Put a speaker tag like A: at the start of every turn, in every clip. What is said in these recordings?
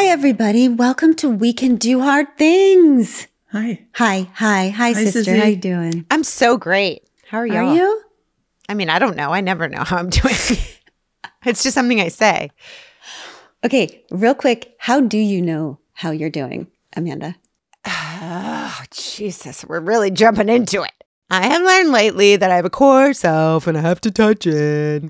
A: everybody. Welcome to We Can Do Hard Things.
B: Hi.
A: Hi, sister.
B: Sissy.
A: How you doing?
C: I'm so great. How are y'all?
A: Are you?
C: I mean, I don't know. I never know how I'm doing. It's just something I say.
A: Okay, real quick. How do you know how you're doing, Amanda?
C: Oh, Jesus. We're really jumping into it. I have learned lately that I have a core self and I have to touch it.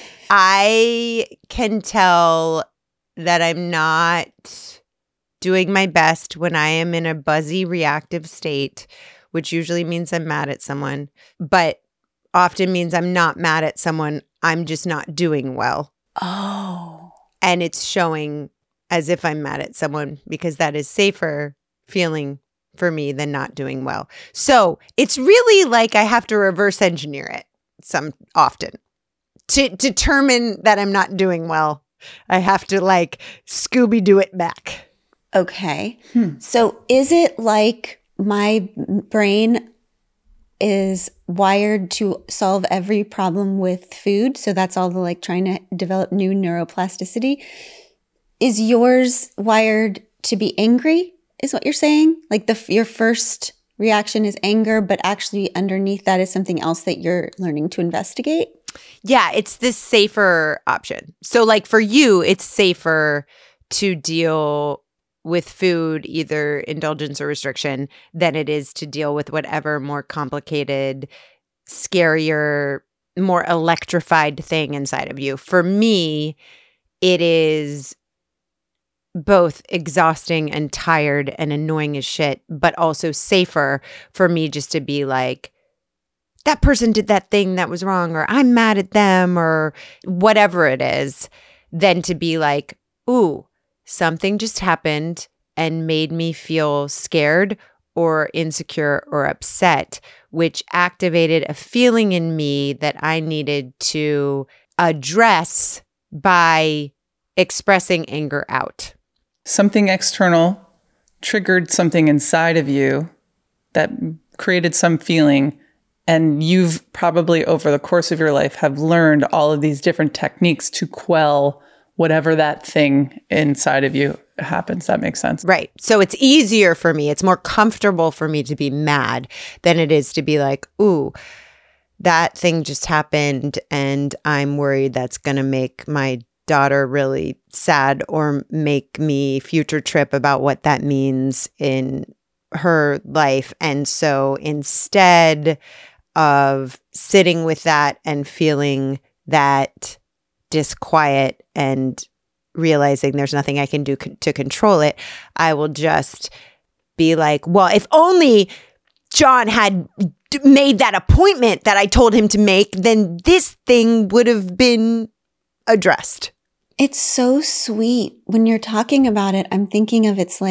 C: I can tell that I'm not doing my best when I am in a buzzy reactive state, which usually means I'm mad at someone, but often means I'm not mad at someone. I'm just not doing well.
A: Oh.
C: And it's showing as if I'm mad at someone because that is safer feeling for me than not doing well. So it's really like I have to reverse engineer it often to determine that I'm not doing well. I have to like Scooby-Doo it back.
A: Okay. So is it like my brain is wired to solve every problem with food? So that's all the like trying to develop new neuroplasticity. Is yours wired to be angry, is what you're saying? Like your first reaction is anger, but actually underneath that is something else that you're learning to investigate?
C: Yeah, it's this safer option. So like for you, it's safer to deal with food, either indulgence or restriction, than it is to deal with whatever more complicated, scarier, more electrified thing inside of you. For me, it is both exhausting and tired and annoying as shit, but also safer for me just to be like, that person did that thing that was wrong, or I'm mad at them, or whatever it is, than to be like, ooh, something just happened and made me feel scared or insecure or upset, which activated a feeling in me that I needed to address by expressing anger out.
B: Something external triggered something inside of you that created some feeling. And you've probably over the course of your life have learned all of these different techniques to quell whatever that thing inside of you happens. That makes sense.
C: Right. So it's easier for me. It's more comfortable for me to be mad than it is to be like, ooh, that thing just happened and I'm worried that's going to make my daughter really sad or make me future trip about what that means in her life. And so instead of sitting with that and feeling that disquiet and realizing there's nothing I can do to control it, I will just be like, well, if only John had made that appointment that I told him to make, then this thing would have been addressed.
A: It's so sweet. When you're talking about it, I'm thinking of it's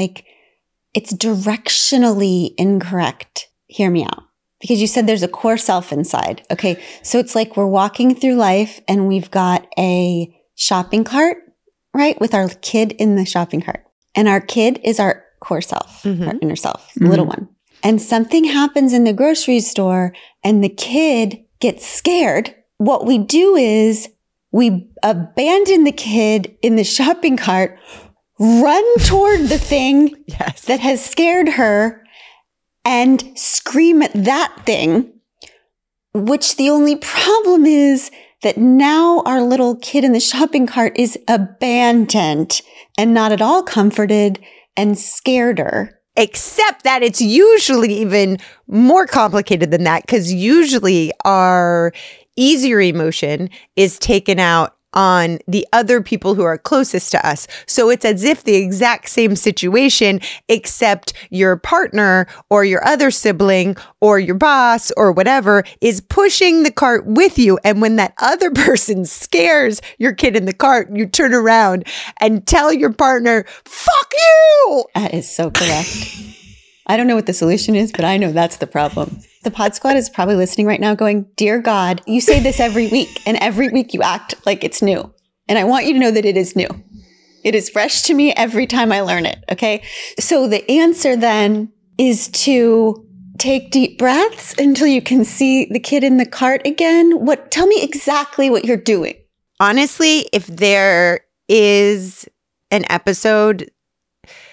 A: directionally incorrect. Hear me out. Because you said there's a core self inside. Okay. So it's like we're walking through life and we've got a shopping cart, right? With our kid in the shopping cart. And our kid is our core self, our inner self, the little one. And something happens in the grocery store and the kid gets scared. What we do is we abandon the kid in the shopping cart, run toward the thing that has scared her, and scream at that thing, which the only problem is that now our little kid in the shopping cart is abandoned and not at all comforted and scared her.
C: Except that it's usually even more complicated than that, because usually our easier emotion is taken out on the other people who are closest to us. So it's as if the exact same situation, except your partner or your other sibling or your boss or whatever is pushing the cart with you. And when that other person scares your kid in the cart, you turn around and tell your partner, fuck you.
A: That is so correct. I don't know what the solution is, but I know that's the problem. The Pod Squad is probably listening right now going, dear God, you say this every week and every week you act like it's new. And I want you to know that it is new. It is fresh to me every time I learn it. Okay. So the answer then is to take deep breaths until you can see the kid in the cart again. Tell me exactly what you're doing.
C: Honestly, if there is an episode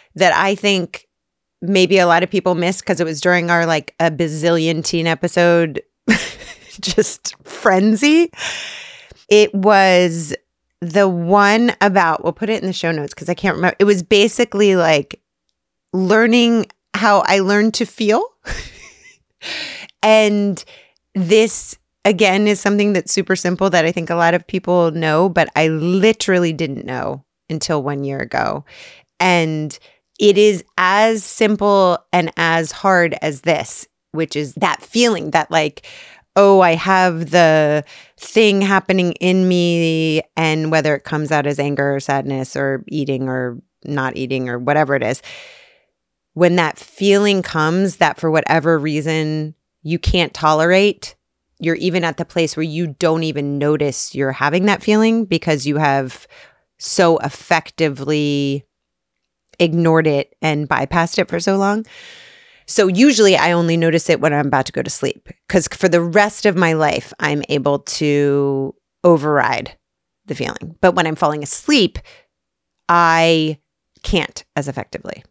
C: that I think maybe a lot of people missed because it was during our like a bazillion teen episode just frenzy. It was the one about, we'll put it in the show notes because I can't remember. It was basically like learning how I learned to feel. And this, again, is something that's super simple that I think a lot of people know, but I literally didn't know until 1 year ago. And it is as simple and as hard as this, which is that feeling that like, oh, I have the thing happening in me, and whether it comes out as anger or sadness or eating or not eating or whatever it is, when that feeling comes that for whatever reason you can't tolerate, you're even at the place where you don't even notice you're having that feeling because you have so effectively ignored it and bypassed it for so long. So usually I only notice it when I'm about to go to sleep because for the rest of my life, I'm able to override the feeling. But when I'm falling asleep, I can't as effectively.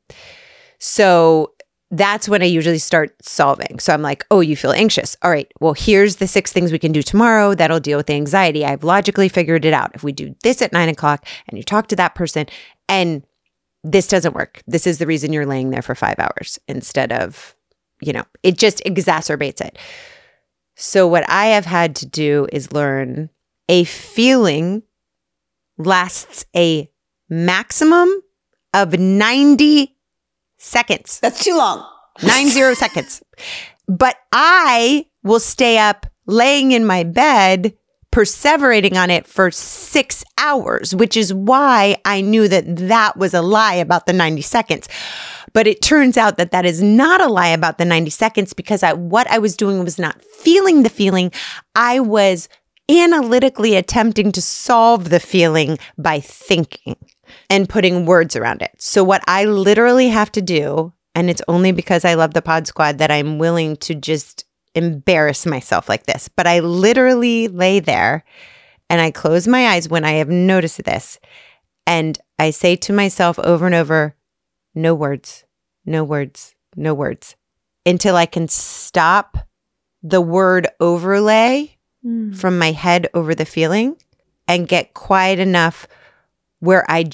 C: So that's when I usually start solving. So I'm like, oh, you feel anxious. All right, well, here's the 6 things we can do tomorrow that'll deal with the anxiety. I've logically figured it out. If we do this at 9 o'clock and you talk to that person and this doesn't work. This is the reason you're laying there for 5 hours instead of, it just exacerbates it. So what I have had to do is learn a feeling lasts a maximum of 90 seconds.
A: That's too long.
C: 90 seconds. But I will stay up laying in my bed perseverating on it for 6 hours, which is why I knew that was a lie about the 90 seconds. But it turns out that is not a lie about the 90 seconds because what I was doing was not feeling the feeling. I was analytically attempting to solve the feeling by thinking and putting words around it. So what I literally have to do, and it's only because I love the Pod Squad that I'm willing to just embarrass myself like this, but I literally lay there and I close my eyes when I have noticed this. And I say to myself over and over, no words, no words, no words, until I can stop the word overlay from my head over the feeling and get quiet enough where I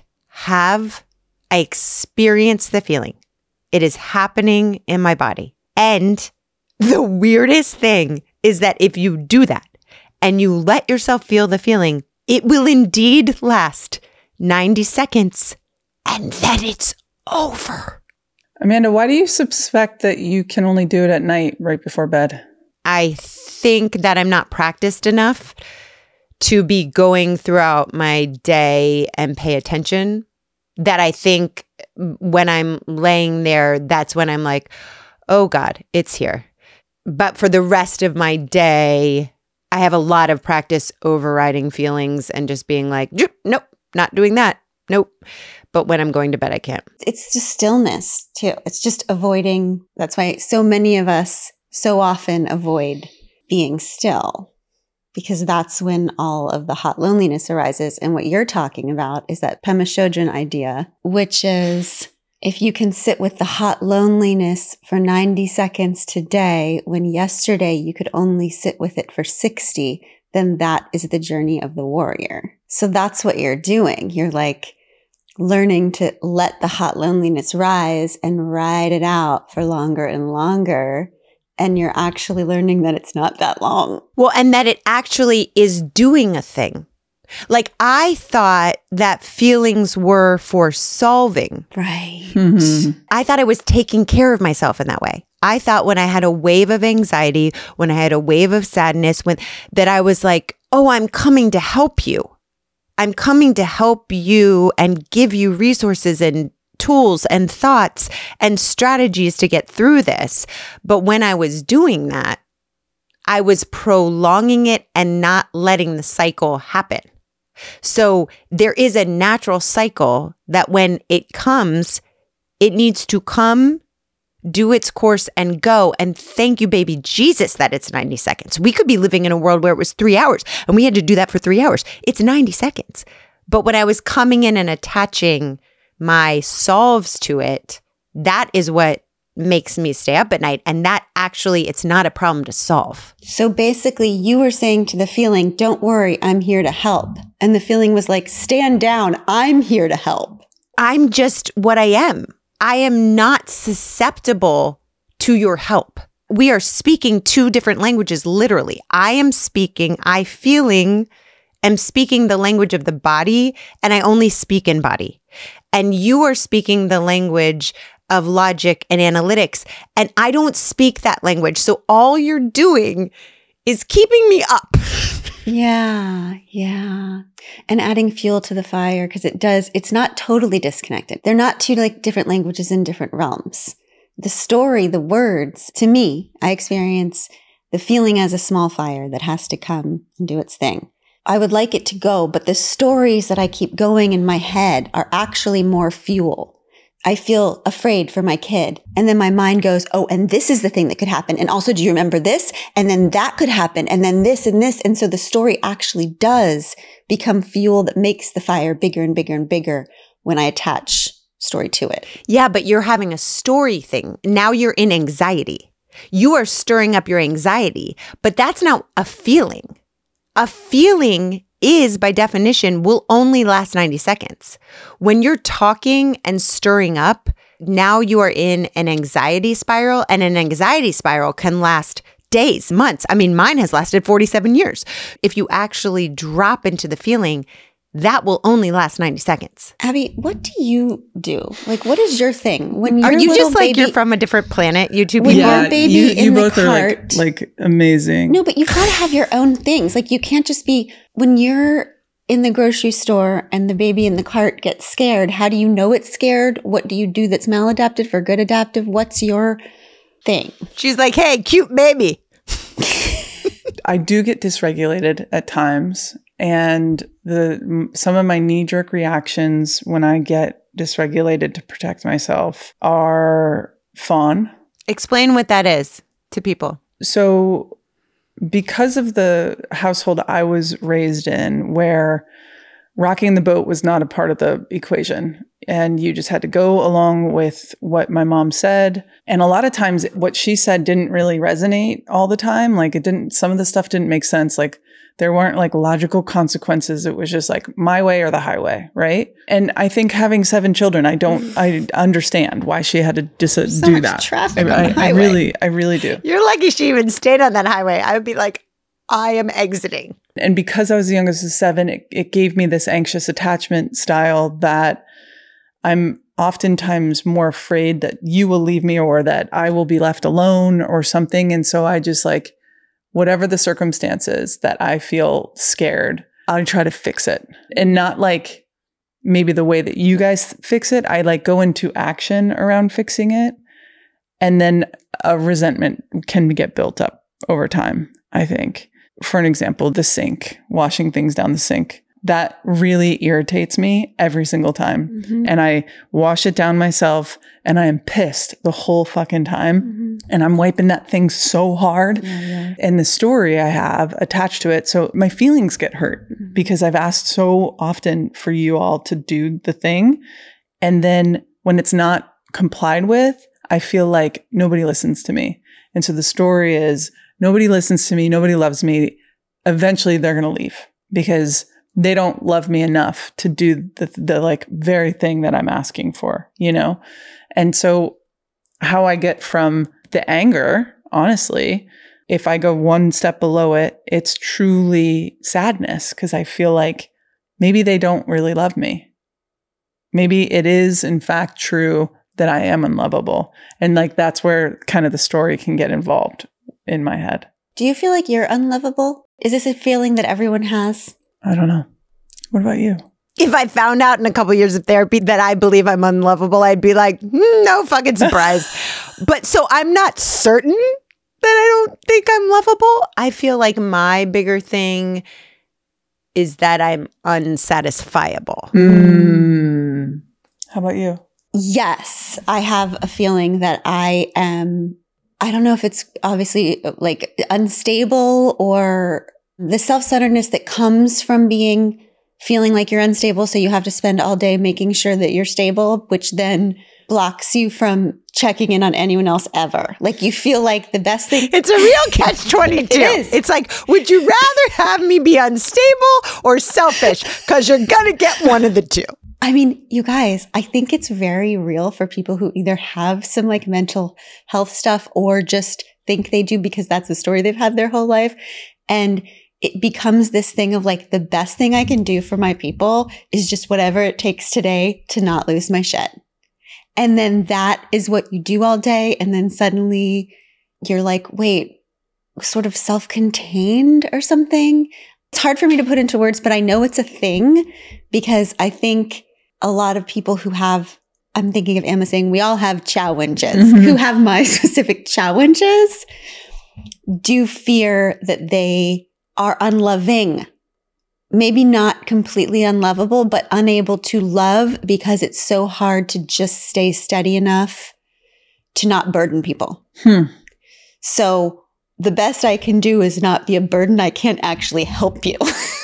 C: experience the feeling. It is happening in my body. And the weirdest thing is that if you do that and you let yourself feel the feeling, it will indeed last 90 seconds and then it's over.
B: Amanda, why do you suspect that you can only do it at night right before bed?
C: I think that I'm not practiced enough to be going throughout my day and pay attention. That I think when I'm laying there, that's when I'm like, oh God, it's here. But for the rest of my day, I have a lot of practice overriding feelings and just being like, nope, not doing that. Nope. But when I'm going to bed, I can't.
A: It's just stillness too. It's just avoiding. That's why so many of us so often avoid being still, because that's when all of the hot loneliness arises. And what you're talking about is that Pema Chodron idea, which is if you can sit with the hot loneliness for 90 seconds today, when yesterday you could only sit with it for 60, then that is the journey of the warrior. So that's what you're doing. You're like learning to let the hot loneliness rise and ride it out for longer and longer. And you're actually learning that it's not that long.
C: Well, and that it actually is doing a thing. Like I thought that feelings were for solving.
A: Right.
B: Mm-hmm.
C: I thought I was taking care of myself in that way. I thought when I had a wave of anxiety, when I had a wave of sadness, that I was like, oh, I'm coming to help you. I'm coming to help you and give you resources and tools and thoughts and strategies to get through this. But when I was doing that, I was prolonging it and not letting the cycle happen. So there is a natural cycle that when it comes, it needs to come, do its course and go. And thank you, baby Jesus, that it's 90 seconds. We could be living in a world where it was 3 hours and we had to do that for 3 hours. It's 90 seconds. But when I was coming in and attaching my solves to it, that is what makes me stay up at night. And that actually, it's not a problem to solve.
A: So basically, you were saying to the feeling, don't worry, I'm here to help. And the feeling was like, stand down, I'm here to help.
C: I'm just what I am. I am not susceptible to your help. We are speaking two different languages, literally. I'm speaking the language of the body, and I only speak in body. And you are speaking the language of logic and analytics, and I don't speak that language. So all you're doing is keeping me up.
A: Yeah. And adding fuel to the fire, because it's not totally disconnected. They're not two like different languages in different realms. The story, the words, to me, I experience the feeling as a small fire that has to come and do its thing. I would like it to go, but the stories that I keep going in my head are actually more fuel. I feel afraid for my kid. And then my mind goes, oh, and this is the thing that could happen. And also, do you remember this? And then that could happen. And then this and this. And so the story actually does become fuel that makes the fire bigger and bigger and bigger when I attach story to it.
C: Yeah, but you're having a story thing. Now you're in anxiety. You are stirring up your anxiety, but that's not a feeling. A feeling is, by definition, will only last 90 seconds. When you're talking and stirring up, now you are in an anxiety spiral, and an anxiety spiral can last days, months. I mean, mine has lasted 47 years. If you actually drop into the feeling, that will only last 90 seconds.
A: Abby, what do you do? Like, what is your thing? When your
C: Are you just like
A: baby,
C: you're from a different planet, you two
A: when
C: people?
A: your baby
B: you
A: in
B: both
A: the
B: are
A: cart,
B: like amazing.
A: No, but you've got to have your own things. Like, you can't just be, when you're in the grocery store and the baby in the cart gets scared, how do you know it's scared? What do you do that's maladaptive for good adaptive? What's your thing?
C: She's like, hey, cute baby.
B: I do get dysregulated at times. And some of my knee-jerk reactions when I get dysregulated to protect myself are fawn.
C: Explain what that is to people.
B: So because of the household I was raised in, where rocking the boat was not a part of the equation, and you just had to go along with what my mom said. And a lot of times what she said didn't really resonate all the time. Like some of the stuff didn't make sense. Like there weren't like logical consequences. It was just like my way or the highway, right? And I think having 7 children, I understand why she had to do that.
A: Traffic on the highway.
B: I really do.
C: You're lucky she even stayed on that highway. I would be like, I am exiting.
B: And because I was the youngest of 7, it gave me this anxious attachment style that I'm oftentimes more afraid that you will leave me or that I will be left alone or something. And so I just like, whatever the circumstances that I feel scared, I try to fix it. And not like maybe the way that you guys fix it. I like go into action around fixing it. And then a resentment can get built up over time, I think. For an example, the sink, washing things down the sink. That really irritates me every single time. Mm-hmm. And I wash it down myself and I am pissed the whole fucking time. Mm-hmm. And I'm wiping that thing so hard. Yeah. And the story I have attached to it. So my feelings get hurt because I've asked so often for you all to do the thing. And then when it's not complied with, I feel like nobody listens to me. And so the story is nobody listens to me. Nobody loves me. Eventually they're going to leave because they don't love me enough to do the like very thing that I'm asking for, you know? And so how I get from the anger, honestly, if I go one step below it, it's truly sadness because I feel like maybe they don't really love me. Maybe it is in fact true that I am unlovable. And like, that's where kind of the story can get involved in my head.
A: Do you feel like you're unlovable? Is this a feeling that everyone has?
B: I don't know. What about you?
C: If I found out in a couple of years of therapy that I believe I'm unlovable, I'd be like, no fucking surprise. But so I'm not certain that I don't think I'm lovable. I feel like my bigger thing is that I'm unsatisfiable.
B: How about you?
A: Yes, I have a feeling that I am, I don't know if it's obviously like unstable or the self-centeredness that comes from being feeling like you're unstable. So you have to spend all day making sure that you're stable, which then blocks you from checking in on anyone else ever. Like you feel like the best thing.
C: It's a real catch-22.
A: It is.
C: It's like, would you rather have me be unstable or selfish? Because you're going to get one of the two.
A: I mean, you guys, I think it's very real for people who either have some like mental health stuff or just think they do because that's the story they've had their whole life. And it becomes this thing of like, the best thing I can do for my people is just whatever it takes today to not lose my shit. And then that is what you do all day. And then suddenly you're like, wait, sort of self-contained or something. It's hard for me to put into words, but I know it's a thing because I think a lot of people who have, I'm thinking of Emma saying, we all have challenges, who have my specific challenges, do fear that they are unloving. Maybe not completely unlovable, but unable to love because it's so hard to just stay steady enough to not burden people. So the best I can do is not be a burden. I can't actually help you.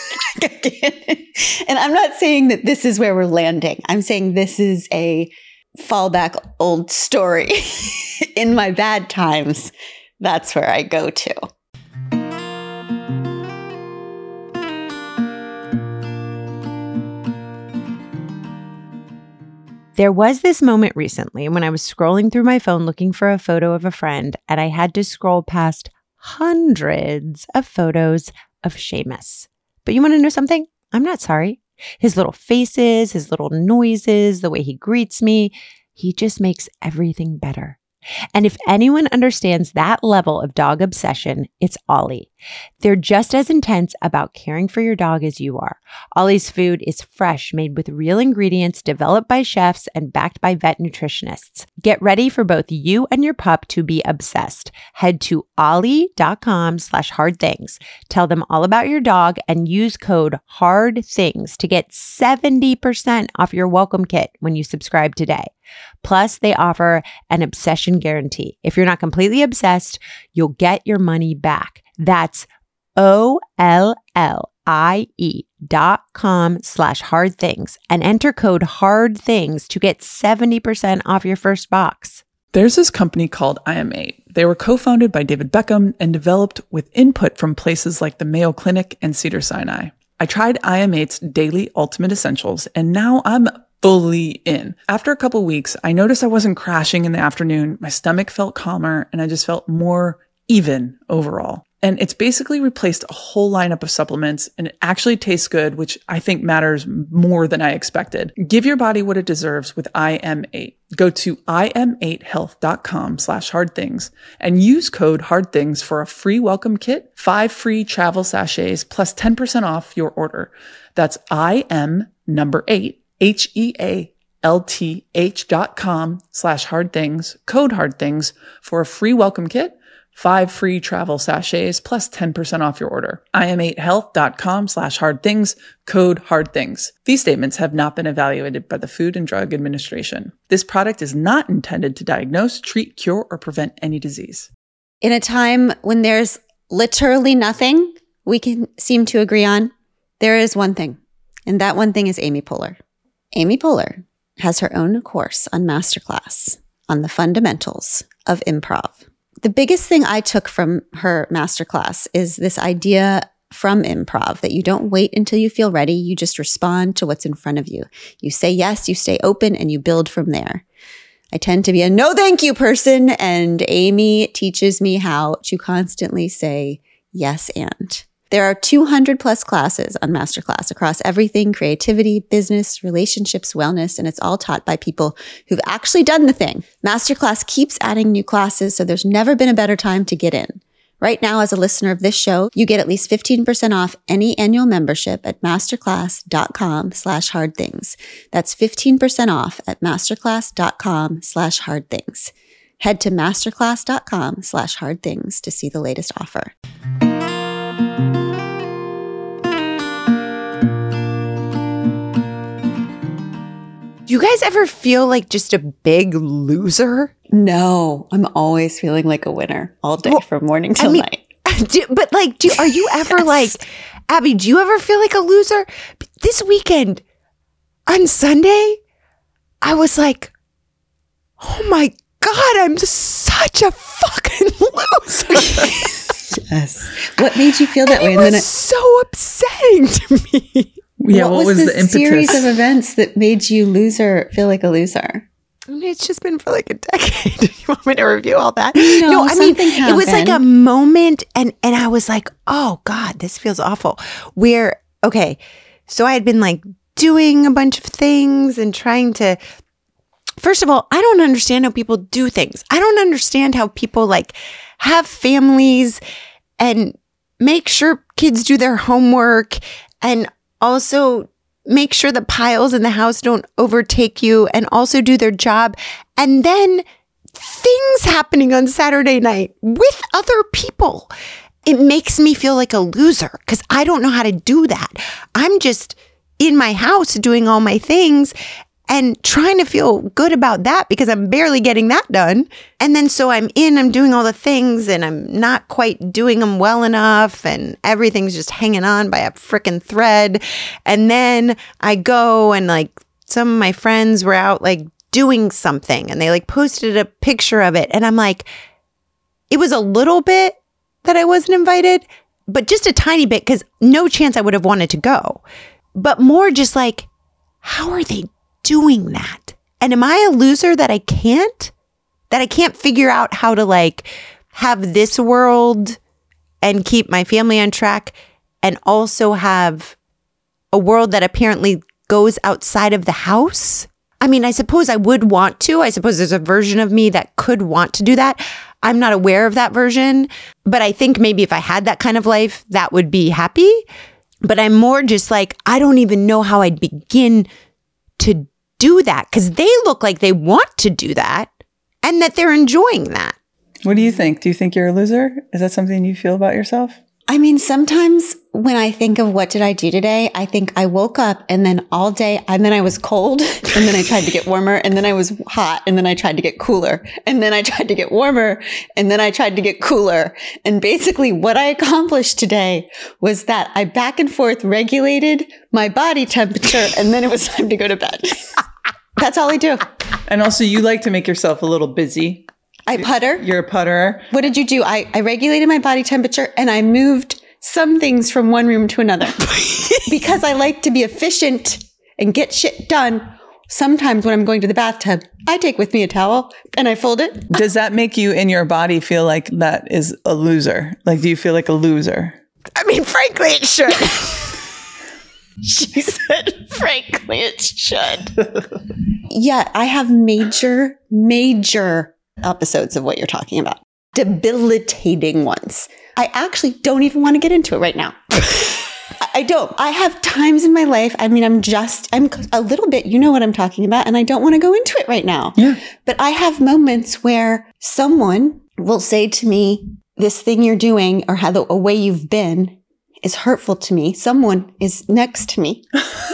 A: And I'm not saying that this is where we're landing. I'm saying this is a fallback old story. In my bad times, that's where I go to.
C: There was this moment recently when I was scrolling through my phone looking for a photo of a friend, and I had to scroll past hundreds of photos of Seamus. But you want to know something? I'm not sorry. His little faces, his little noises, the way he greets me, he just makes everything better. And if anyone understands that level of dog obsession, it's Ollie. They're just as intense about caring for your dog as you are. Ollie's food is fresh, made with real ingredients, developed by chefs and backed by vet nutritionists. Get ready for both you and your pup to be obsessed. Head to ollie.com/hardthings. Tell them all about your dog and use code HARDTHINGS to get 70% off your welcome kit when you subscribe today. Plus, they offer an obsession guarantee. If you're not completely obsessed, you'll get your money back. That's OLLIE.com/hardthings and enter code HARDTHINGS to get 70% off your first box.
B: There's this company called IM8. They were co-founded by David Beckham and developed with input from places like the Mayo Clinic and Cedars-Sinai. I tried IM8's Daily Ultimate Essentials, and now I'm fully in. After a couple weeks, I noticed I wasn't crashing in the afternoon. My stomach felt calmer, and I just felt more even overall. And it's basically replaced a whole lineup of supplements, and it actually tastes good, which I think matters more than I expected. Give your body what it deserves with IM8. Go to im8health.com/hardthings and use code HARDTHINGS for a free welcome kit, 5 free travel sachets, plus 10% off your order. That's IM8, HEALTH.com/hardthings, code HARDTHINGS for a free welcome kit, 5 free travel sachets, plus 10% off your order. IM8health.com/hardthings, code HARDTHINGS. These statements have not been evaluated by the Food and Drug Administration. This product is not intended to diagnose, treat, cure, or prevent any disease.
A: In a time when there's literally nothing we can seem to agree on, there is one thing, and that one thing is Amy Poehler. Amy Poehler has her own course on Masterclass on the fundamentals of improv. The biggest thing I took from her masterclass is this idea from improv that you don't wait until you feel ready. You just respond to what's in front of you. You say yes, you stay open, and you build from there. I tend to be a no thank you person, and Amy teaches me how to constantly say yes and. There are 200 plus classes on Masterclass across everything: creativity, business, relationships, wellness, and it's all taught by people who've actually done the thing. Masterclass keeps adding new classes, so there's never been a better time to get in. Right now, as a listener of this show, you get at least 15% off any annual membership at masterclass.com/hardthings. That's 15% off at masterclass.com/hardthings. Head to masterclass.com/hardthings to see the latest offer.
C: Do you guys ever feel like just a big loser?
A: No, I'm always feeling like a winner all day from morning till night.
C: Are you ever like, Abby, do you ever feel like a loser? this weekend on Sunday, I was like, oh my God, I'm such a fucking loser.
A: Yes. What made you feel that way?
C: It was so upsetting to me.
B: Yeah, what was the impetus?
A: Series of events that made you feel like a loser?
C: I mean, it's just been for like a decade. You want me to review all that?
A: No,
C: I mean,
A: happened.
C: it was like a moment, and I was like, oh God, this feels awful. Okay, so I had been like doing a bunch of things and trying to. First of all, I don't understand how people do things. I don't understand how people like have families and make sure kids do their homework and also make sure the piles in the house don't overtake you and also do their job. And then things happening on Saturday night with other people. It makes me feel like a loser because I don't know how to do that. I'm just in my house doing all my things and trying to feel good about that because I'm barely getting that done. And then so I'm doing all the things and I'm not quite doing them well enough and everything's just hanging on by a freaking thread. And then I go and like some of my friends were out like doing something and they like posted a picture of it. And I'm like, it was a little bit that I wasn't invited, but just a tiny bit because no chance I would have wanted to go. But more just like, how are they doing that? And am I a loser that I can't figure out how to like have this world and keep my family on track and also have a world that apparently goes outside of the house? I mean, I suppose I would want to. I suppose there's a version of me that could want to do that. I'm not aware of that version, but I think maybe if I had that kind of life, that would be happy. But I'm more just like, I don't even know how I'd begin to do that because they look like they want to do that and that they're enjoying that.
B: What do you think? Do you think you're a loser? Is that something you feel about yourself?
A: I mean, sometimes when I think of what did I do today, I think I woke up and then all day, and then I was cold and then I tried to get warmer and then I was hot and then I tried to get cooler and then I tried to get warmer and then I tried to get cooler. And basically what I accomplished today was that I back and forth regulated my body temperature and then it was time to go to bed. That's all I do.
B: And also you like to make yourself a little busy.
A: I putter.
B: You're a putterer.
A: What did you do? I regulated my body temperature and I moved some things from one room to another because I like to be efficient and get shit done. Sometimes when I'm going to the bathtub, I take with me a towel and I fold it.
B: Does that make you in your body feel like that is a loser? Like, do you feel like a loser?
C: I mean, frankly, it should.
A: She said, frankly, it should. Yeah, I have major episodes of what you're talking about. Debilitating ones. I actually don't even want to get into it right now. I don't. I have times in my life. I mean, I'm a little bit, you know what I'm talking about, and I don't want to go into it right now.
B: Yeah.
A: But I have moments where someone will say to me, this thing you're doing or how a way you've been is hurtful to me. Someone is next to me.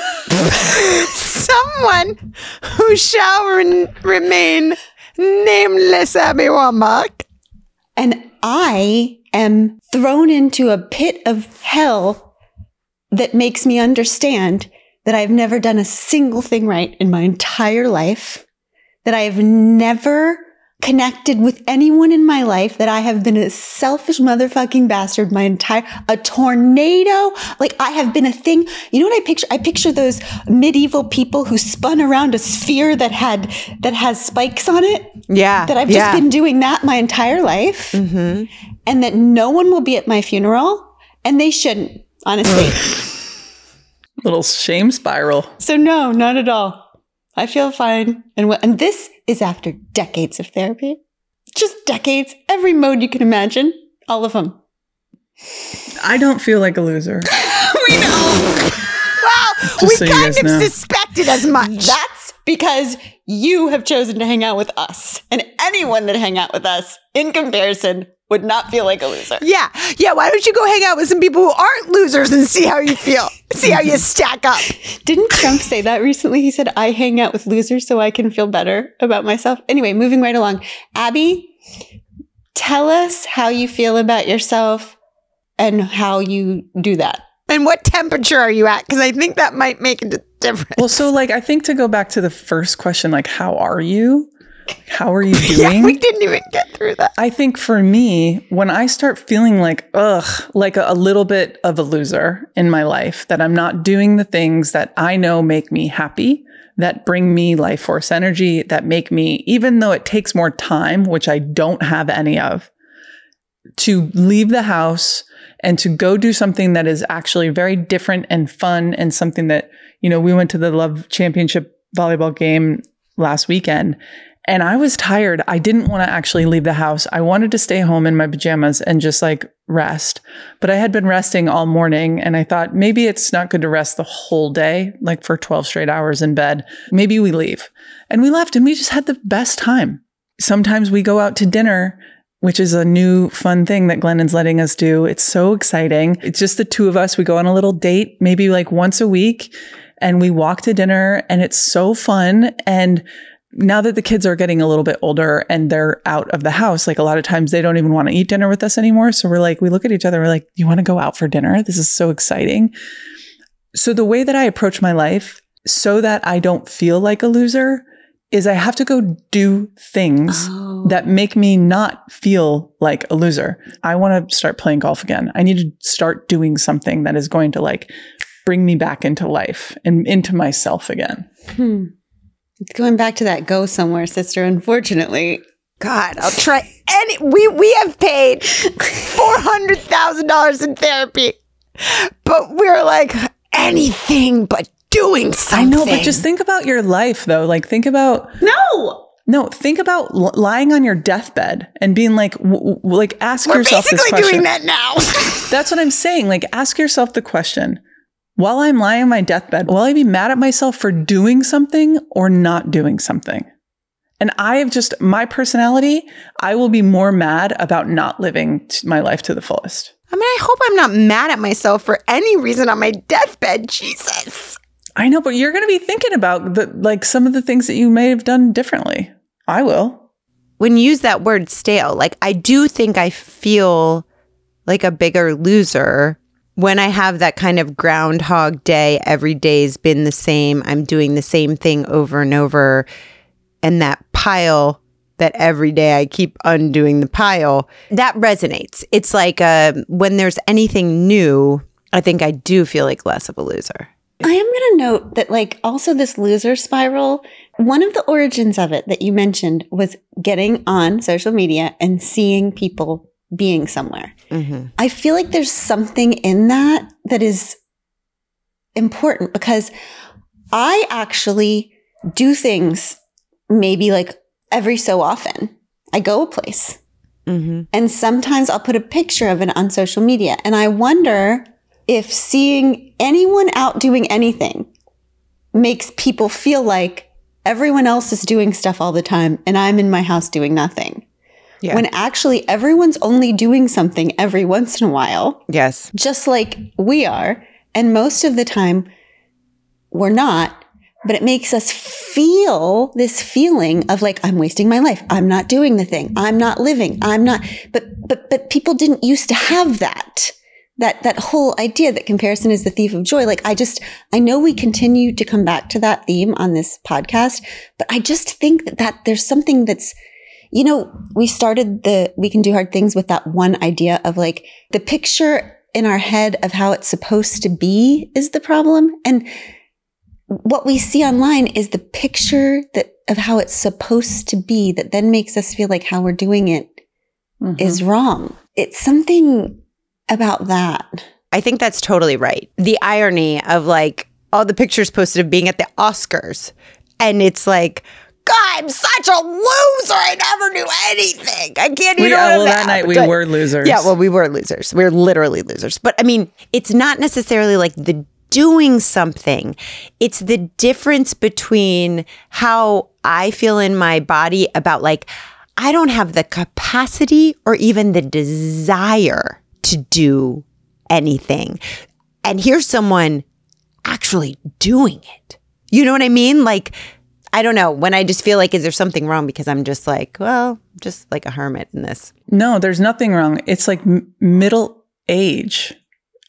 C: Someone who shall remain nameless, Abby Wambach.
A: And I am thrown into a pit of hell that makes me understand that I've never done a single thing right in my entire life, that I have never connected with anyone in my life, that I have been a selfish motherfucking bastard a tornado. Like I have been a thing. You know what I picture? I picture those medieval people who spun around a sphere that has spikes on it.
C: Yeah.
A: That I've just been doing that my entire life. Mm-hmm. And that no one will be at my funeral. And they shouldn't, honestly.
B: Little shame spiral.
A: So no, not at all. I feel fine. And this is after decades of therapy. Just decades. Every mode you can imagine. All of them.
B: I don't feel like a loser.
C: We know. Wow. We
B: so
C: kind of
B: know.
C: Suspected as much.
A: That's because you have chosen to hang out with us. And anyone that hang out with us, in comparison, would not feel like a loser.
C: Yeah. Yeah. Why don't you go hang out with some people who aren't losers and see how you feel? See how you stack up.
A: Didn't Trump say that recently? He said, I hang out with losers so I can feel better about myself. Anyway, moving right along. Abby, tell us how you feel about yourself and how you do that.
C: And what temperature are you at? Because I think that might make a difference.
B: Well, so like, I think to go back to the first question, like, how are you? How are you doing?
C: Yeah, we didn't even get through that.
B: I think for me, when I start feeling like, like a little bit of a loser in my life, that I'm not doing the things that I know make me happy, that bring me life force energy, that make me, even though it takes more time, which I don't have any of, to leave the house and to go do something that is actually very different and fun, and something that, you know, we went to the Love Championship volleyball game last weekend. And I was tired. I didn't want to actually leave the house. I wanted to stay home in my pajamas and just like rest. But I had been resting all morning, and I thought maybe it's not good to rest the whole day, like for 12 straight hours in bed. Maybe we leave. And we left, and we just had the best time. Sometimes we go out to dinner, which is a new fun thing that Glennon's letting us do. It's so exciting. It's just the two of us. We go on a little date, maybe like once a week, and we walk to dinner, and it's so fun. And now that the kids are getting a little bit older and they're out of the house, like a lot of times they don't even want to eat dinner with us anymore. So we're like, we look at each other, we're like, you want to go out for dinner? This is so exciting. So the way that I approach my life so that I don't feel like a loser is I have to go do things that make me not feel like a loser. I want to start playing golf again. I need to start doing something that is going to like bring me back into life and into myself again.
A: Going back to that go somewhere, sister, unfortunately.
C: God, I'll try we have paid $400,000 in therapy, but we're like anything but doing something.
B: I know, but just think about your life though. Like think about think about lying on your deathbed and being like, like ask yourself this question.
C: We're basically doing that now.
B: That's what I'm saying. Like ask yourself the question. While I'm lying on my deathbed, will I be mad at myself for doing something or not doing something? And I have just, my personality, I will be more mad about not living my life to the fullest.
C: I mean, I hope I'm not mad at myself for any reason on my deathbed, Jesus.
B: I know, but you're going to be thinking about like some of the things that you may have done differently. I will.
C: When you use that word stale, like I do think I feel like a bigger loser when I have that kind of Groundhog Day, every day's been the same, I'm doing the same thing over and over, and that pile that every day I keep undoing the pile, that resonates. It's like when there's anything new, I think I do feel like less of a loser.
A: I am going to note that like also this loser spiral, one of the origins of it that you mentioned was getting on social media and seeing people being somewhere. Mm-hmm. I feel like there's something in that is important because I actually do things maybe like every so often. I go a place and sometimes I'll put a picture of it on social media. And I wonder if seeing anyone out doing anything makes people feel like everyone else is doing stuff all the time and I'm in my house doing nothing. Yeah. When actually everyone's only doing something every once in a while.
C: Yes.
A: Just like we are. And most of the time we're not. But it makes us feel this feeling of like, I'm wasting my life. I'm not doing the thing. I'm not living. I'm not. But people didn't used to have that. That whole idea that comparison is the thief of joy. Like I know we continue to come back to that theme on this podcast, but I just think that there's something that's, you know, we started We Can Do Hard Things with that one idea of like the picture in our head of how it's supposed to be is the problem. And what we see online is the picture of how it's supposed to be that then makes us feel like how we're doing it is wrong. It's something about that.
C: I think that's totally right. The irony of like all the pictures posted of being at the Oscars and it's like, God, I'm such a loser. I never knew anything. I can't even
B: that night we were losers.
C: Yeah, well, we were losers. We were literally losers. But I mean, it's not necessarily like the doing something. It's the difference between how I feel in my body about like, I don't have the capacity or even the desire to do anything. And here's someone actually doing it. You know what I mean? Like, I don't know, when I just feel like, is there something wrong? Because I'm just like, well, just like a hermit in this.
B: No, there's nothing wrong. It's like middle age.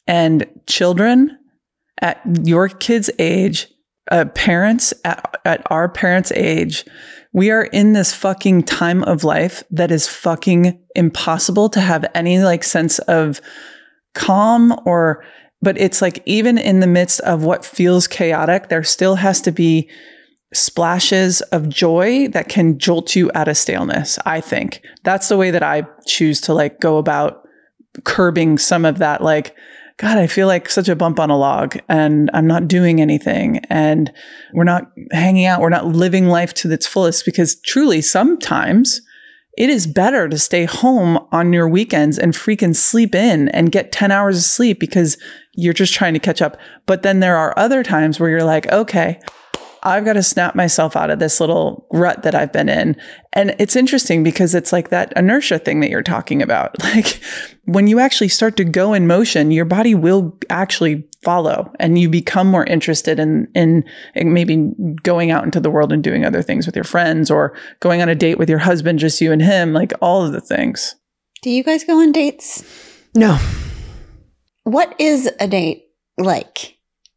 B: And children at your kids' age, parents at our parents' age, we are in this fucking time of life that is fucking impossible to have any like sense of calm but it's like even in the midst of what feels chaotic, there still has to be splashes of joy that can jolt you out of staleness. I think that's the way that I choose to like go about curbing some of that. Like, God, I feel like such a bump on a log and I'm not doing anything and we're not hanging out. We're not living life to its fullest, because truly sometimes it is better to stay home on your weekends and freaking sleep in and get 10 hours of sleep because you're just trying to catch up. But then there are other times where you're like, okay, I've got to snap myself out of this little rut that I've been in. And it's interesting because it's like that inertia thing that you're talking about. Like when you actually start to go in motion, your body will actually follow and you become more interested in maybe going out into the world and doing other things with your friends or going on a date with your husband, just you and him, like all of the things.
A: Do you guys go on dates?
C: No.
A: What is a date like?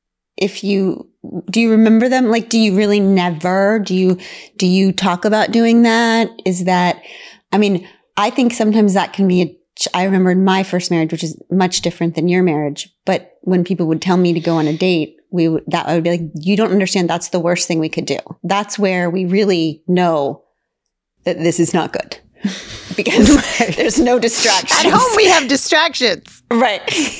A: Do you remember them? Like, do you really never? Do you talk about doing that? I think sometimes that can be I remember in my first marriage, which is much different than your marriage. But when people would tell me to go on a date, I would be like, you don't understand. That's the worst thing we could do. That's where we really know that this is not good because there's no distractions.
C: At home, we have distractions.
A: Right.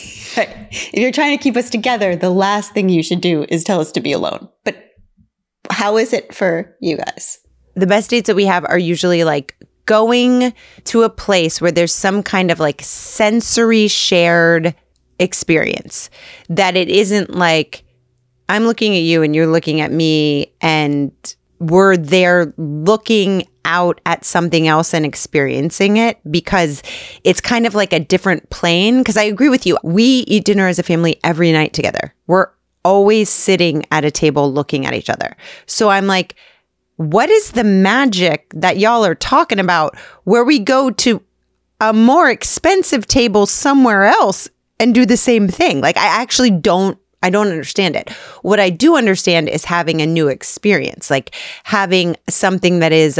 A: If you're trying to keep us together, the last thing you should do is tell us to be alone. But how is it for you guys?
C: The best dates that we have are usually like going to a place where there's some kind of like sensory shared experience, that it isn't like I'm looking at you and you're looking at me and we're there looking out at something else and experiencing it, because it's kind of like a different plane. Because I agree with you. We eat dinner as a family every night together. We're always sitting at a table looking at each other. So I'm like, what is the magic that y'all are talking about where we go to a more expensive table somewhere else and do the same thing? Like, I don't understand it. What I do understand is having a new experience, like having something that is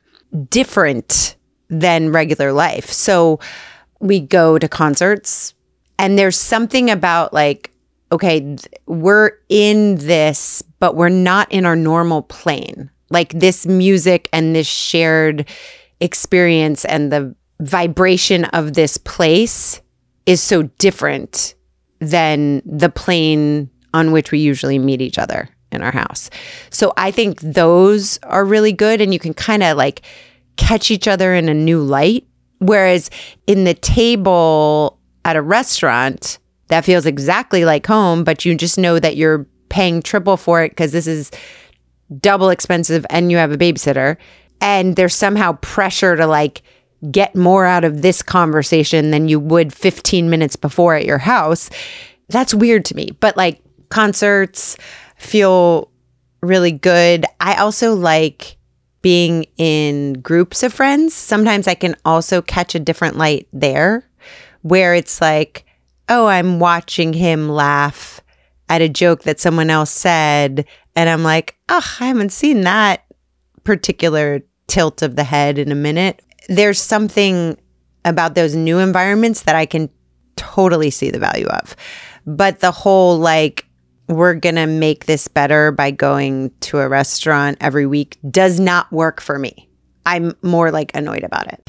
C: different than regular life. So we go to concerts and there's something about like, okay, we're in this, but we're not in our normal plane. Like this music and this shared experience and the vibration of this place is so different than the plane on which we usually meet each other in our house. So I think those are really good, and you can kind of like catch each other in a new light. Whereas in the table at a restaurant, that feels exactly like home, but you just know that you're paying triple for it because this is double expensive and you have a babysitter. And there's somehow pressure to like get more out of this conversation than you would 15 minutes before at your house. That's weird to me. But like concerts feel really good. I also like being in groups of friends. Sometimes I can also catch a different light there where it's like, oh, I'm watching him laugh at a joke that someone else said. And I'm like, oh, I haven't seen that particular tilt of the head in a minute. There's something about those new environments that I can totally see the value of. But the whole like, we're going to make this better by going to a restaurant every week does not work for me. I'm more like annoyed about it.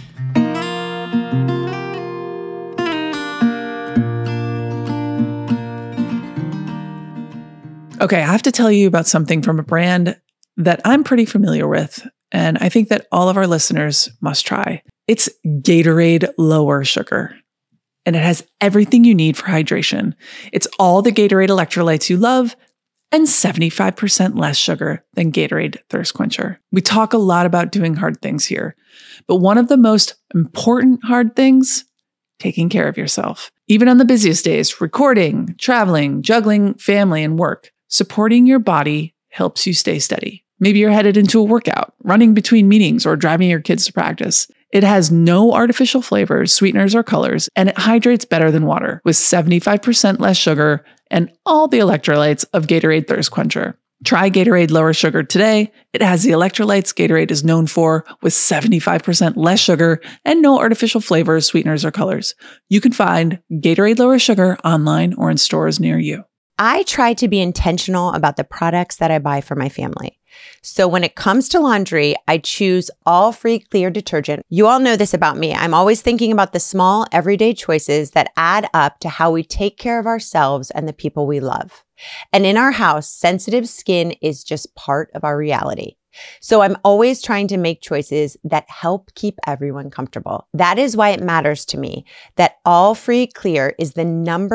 B: Okay, I have to tell you about something from a brand that I'm pretty familiar with, and I think that all of our listeners must try. It's Gatorade Lower Sugar, and it has everything you need for hydration. It's all the Gatorade electrolytes you love and 75% less sugar than Gatorade Thirst Quencher. We talk a lot about doing hard things here, but one of the most important hard things, taking care of yourself. Even on the busiest days, recording, traveling, juggling family and work, supporting your body helps you stay steady. Maybe you're headed into a workout, running between meetings, or driving your kids to practice. It has no artificial flavors, sweeteners, or colors, and it hydrates better than water with 75% less sugar and all the electrolytes of Gatorade Thirst Quencher. Try Gatorade Lower Sugar today. It has the electrolytes Gatorade is known for with 75% less sugar and no artificial flavors, sweeteners, or colors. You can find Gatorade Lower Sugar online or in stores near you.
C: I try to be intentional about the products that I buy for my family. So when it comes to laundry, I choose all-free clear detergent. You all know this about me. I'm always thinking about the small, everyday choices that add up to how we take care of ourselves and the people we love. And in our house, sensitive skin is just part of our reality. So I'm always trying to make choices that help keep everyone comfortable. That is why it matters to me that All Free Clear is the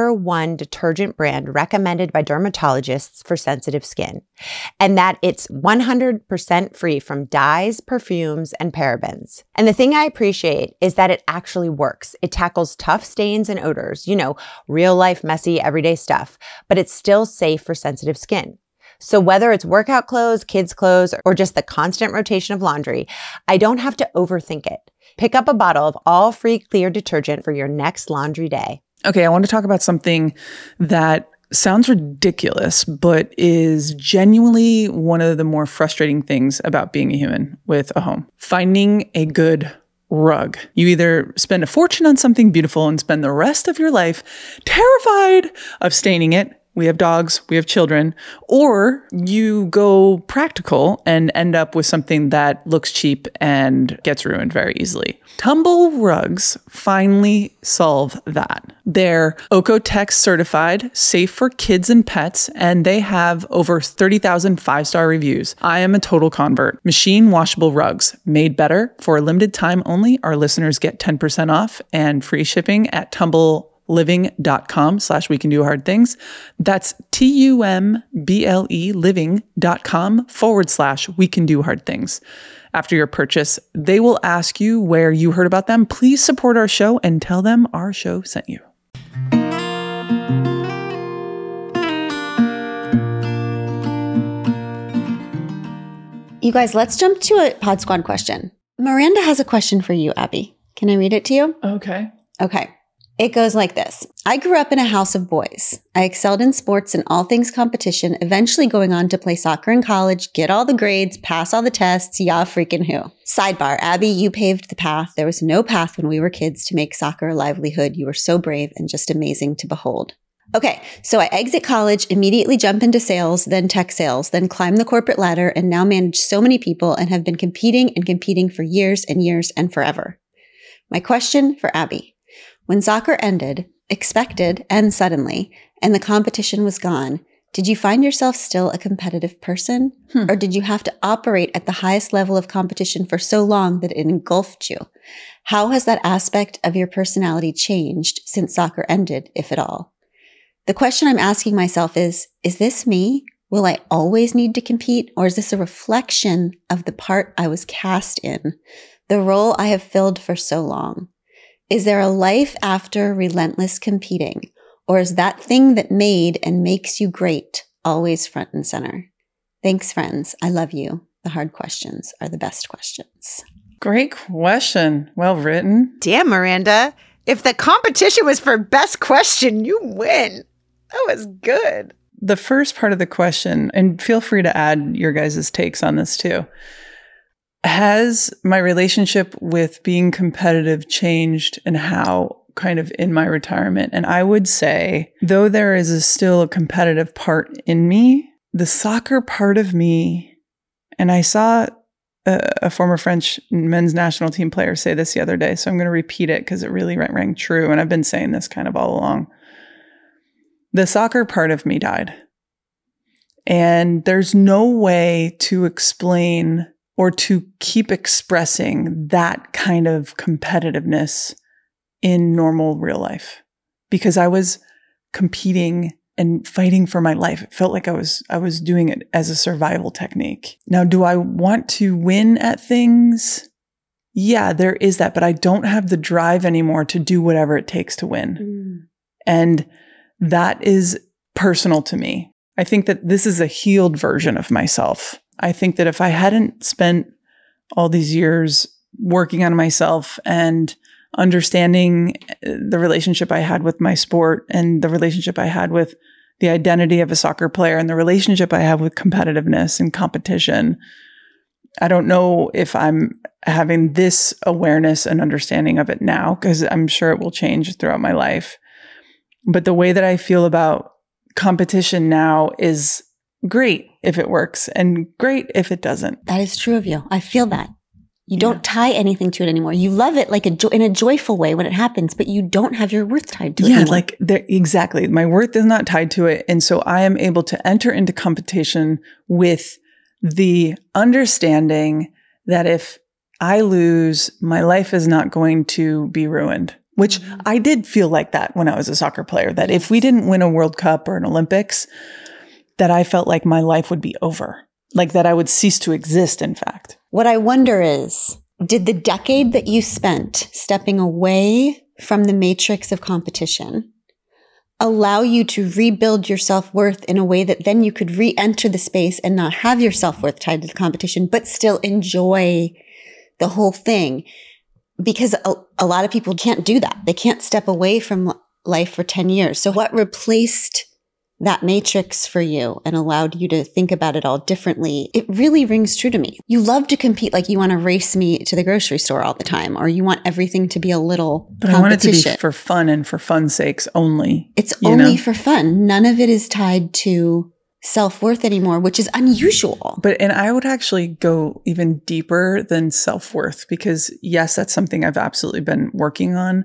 C: #1 detergent brand recommended by dermatologists for sensitive skin, and that it's 100% free from dyes, perfumes, and parabens. And the thing I appreciate is that it actually works. It tackles tough stains and odors, real life, messy, everyday stuff, but it's still safe for sensitive skin. So whether it's workout clothes, kids' clothes, or just the constant rotation of laundry, I don't have to overthink it. Pick up a bottle of All Free Clear detergent for your next laundry day.
B: Okay, I want to talk about something that sounds ridiculous, but is genuinely one of the more frustrating things about being a human with a home. Finding a good rug. You either spend a fortune on something beautiful and spend the rest of your life terrified of staining it. We have dogs, we have children, or you go practical and end up with something that looks cheap and gets ruined very easily. Tumble rugs finally solve that. They're OEKO-TEX certified, safe for kids and pets, and they have over 30,000 five-star reviews. I am a total convert. Machine washable rugs, made better. For a limited time only, our listeners get 10% off and free shipping at tumbleliving.com/wecandohardthings. That's TUMBLE living.com/wecandohardthings. After your purchase, they will ask you where you heard about them. Please support our show and tell them our show sent you.
A: You guys, let's jump to a Pod Squad question. Miranda has a question for you, Abby. Can I read it to you?
B: Okay.
A: Okay. It goes like this. I grew up in a house of boys. I excelled in sports and all things competition, eventually going on to play soccer in college, get all the grades, pass all the tests, yeah, freaking who. Sidebar, Abby, you paved the path. There was no path when we were kids to make soccer a livelihood. You were so brave and just amazing to behold. Okay, so I exit college, immediately jump into sales, then tech sales, then climb the corporate ladder, and now manage so many people and have been competing for years and years and forever. My question for Abby. When soccer ended, expected and suddenly, and the competition was gone, did you find yourself still a competitive person? Or did you have to operate at the highest level of competition for so long that it engulfed you? How has that aspect of your personality changed since soccer ended, if at all? The question I'm asking myself is this me? Will I always need to compete? Or is this a reflection of the part I was cast in, the role I have filled for so long? Is there a life after relentless competing? Or is that thing that made and makes you great always front and center? Thanks, friends. I love you. The hard questions are the best questions.
B: Great question. Well written.
C: Damn, Miranda. If the competition was for best question, you win. That was good.
B: The first part of the question, and feel free to add your guys' takes on this too. Has my relationship with being competitive changed and how kind of in my retirement? And I would say, though there is still a competitive part in me, the soccer part of me, and I saw a former French men's national team player say this the other day, so I'm going to repeat it because it really rang true. And I've been saying this kind of all along. The soccer part of me died. And there's no way to explain or to keep expressing that kind of competitiveness in normal real life, because I was competing and fighting for my life. It felt like I was doing it as a survival technique. Now, do I want to win at things? Yeah, there is that, but I don't have the drive anymore to do whatever it takes to win. And that is personal to me. I think that this is a healed version of myself. I think that if I hadn't spent all these years working on myself and understanding the relationship I had with my sport and the relationship I had with the identity of a soccer player and the relationship I have with competitiveness and competition. I don't know if I'm having this awareness and understanding of it now, because I'm sure it will change throughout my life. But the way that I feel about competition now is great if it works and great if it doesn't.
A: That is true of you. I feel that. You don't tie anything to it anymore. You love it like in a joyful way when it happens, but you don't have your worth tied to it anymore.
B: Exactly. My worth is not tied to it. And so I am able to enter into competition with the understanding that if I lose, my life is not going to be ruined, which I did feel like that when I was a soccer player, that if we didn't win a World Cup or an Olympics, that I felt like my life would be over, like that I would cease to exist, in fact.
A: What I wonder is, did the decade that you spent stepping away from the matrix of competition allow you to rebuild your self-worth in a way that then you could re-enter the space and not have your self-worth tied to the competition, but still enjoy the whole thing? Because a lot of people can't do that. They can't step away from life for 10 years. So what replaced that matrix for you and allowed you to think about it all differently? It really rings true to me. You love to compete, like you want to race me to the grocery store all the time, or you want everything to be a little
B: But
A: competition.
B: I want it to be for fun and for fun's sakes only.
A: It's only for fun. None of it is tied to self-worth anymore, which is unusual.
B: And I would actually go even deeper than self-worth, because yes, that's something I've absolutely been working on.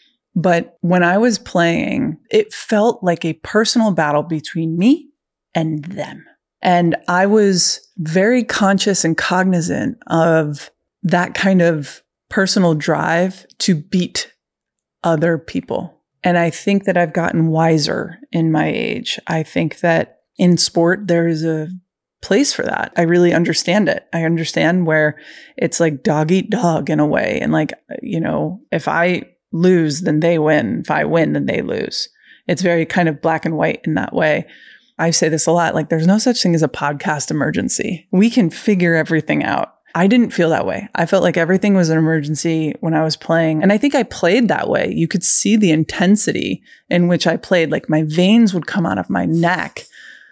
B: But when I was playing, it felt like a personal battle between me and them. And I was very conscious and cognizant of that kind of personal drive to beat other people. And I think that I've gotten wiser in my age. I think that in sport, there is a place for that. I really understand it. I understand where it's like dog eat dog in a way. And like, if I lose, then they win. If I win, then they lose. It's very kind of black and white in that way. I say this a lot, like there's no such thing as a podcast emergency. We can figure everything out. I didn't feel that way. I felt like everything was an emergency when I was playing. And I think I played that way. You could see the intensity in which I played. Like my veins would come out of my neck.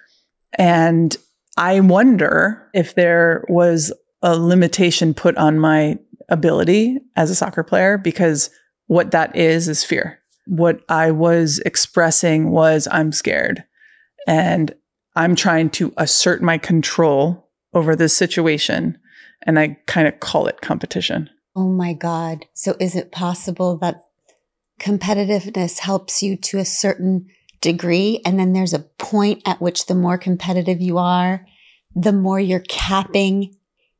B: And I wonder if there was a limitation put on my ability as a soccer player, because what that is fear. What I was expressing was I'm scared and I'm trying to assert my control over this situation. And I kind of call it competition.
A: Oh my God. So is it possible that competitiveness helps you to a certain degree, and then there's a point at which the more competitive you are, the more you're capping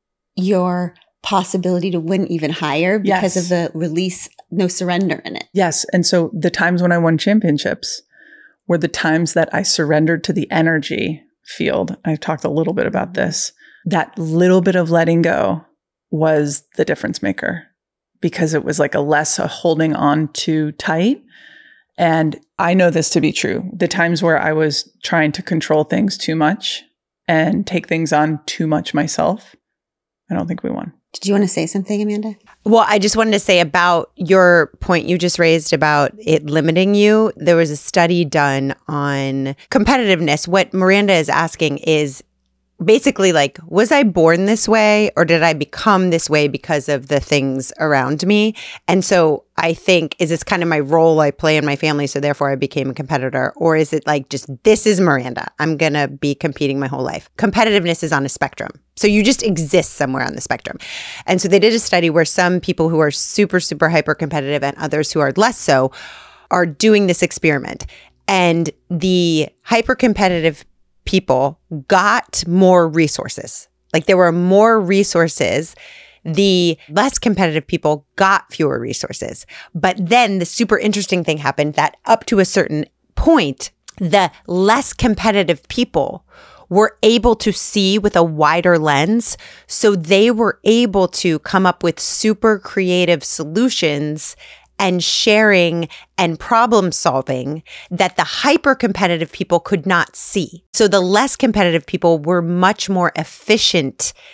A: your possibility to win even higher because of the release, no surrender in it?
B: Yes. And so the times when I won championships were the times that I surrendered to the energy field. I've talked a little bit about this. That little bit of letting go was the difference maker, because it was like a holding on too tight. And I know this to be true. The times where I was trying to control things too much and take things on too much myself, I don't think we won.
A: Did you want to say something, Amanda?
C: Well, I just wanted to say about your point you just raised about it limiting you. There was a study done on competitiveness. What Miranda is asking is basically like, was I born this way or did I become this way because of the things around me? And so I think, is this kind of my role I play in my family, so therefore I became a competitor? Or is it like just, this is Miranda, I'm going to be competing my whole life? Competitiveness is on a spectrum. So you just exist somewhere on the spectrum. And so they did a study where some people who are super, super hyper competitive and others who are less so are doing this experiment. And the hyper competitive people got more resources. Like there were more resources. The less competitive people got fewer resources. But then the super interesting thing happened that up to a certain point, the less competitive people were able to see with a wider lens. So they were able to come up with super creative solutions and sharing and problem solving that the hyper competitive people could not see. So the less competitive people were much more efficient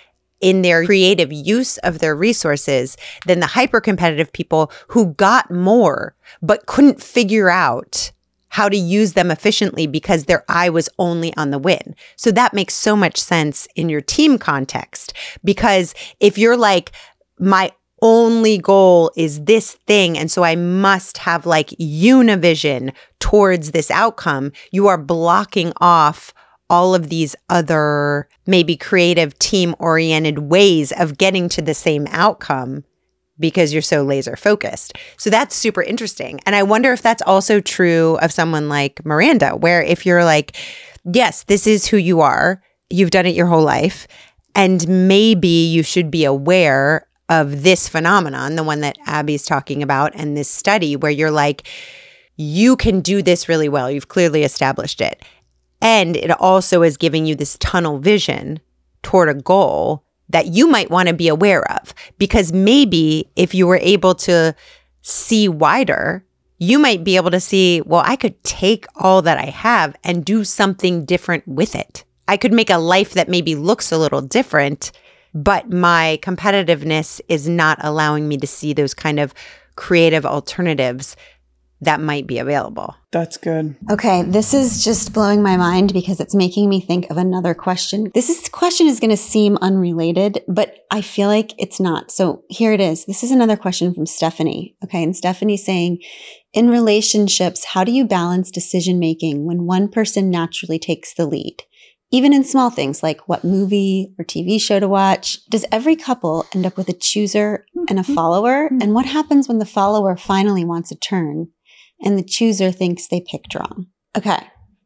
C: in their creative use of their resources than the hyper-competitive people who got more but couldn't figure out how to use them efficiently because their eye was only on the win. So that makes so much sense in your team context, because if you're like, my only goal is this thing, and so I must have like univision towards this outcome, you are blocking off all of these other maybe creative team-oriented ways of getting to the same outcome because you're so laser focused. So that's super interesting. And I wonder if that's also true of someone like Miranda, where if you're like, yes, this is who you are, you've done it your whole life, and maybe you should be aware of this phenomenon, the one that Abby's talking about, and this study where you're like, you can do this really well. You've clearly established it. And it also is giving you this tunnel vision toward a goal that you might want to be aware of. Because maybe if you were able to see wider, you might be able to see, well, I could take all that I have and do something different with it. I could make a life that maybe looks a little different, but my competitiveness is not allowing me to see those kind of creative alternatives that might be available.
B: That's good.
A: Okay, this is just blowing my mind because it's making me think of another question. This question is going to seem unrelated, but I feel like it's not. So here it is. This is another question from Stephanie. Okay, and Stephanie's saying, in relationships, how do you balance decision making when one person naturally takes the lead? Even in small things like what movie or TV show to watch, does every couple end up with a chooser and a follower? And what happens when the follower finally wants a turn and the chooser thinks they picked wrong? Okay.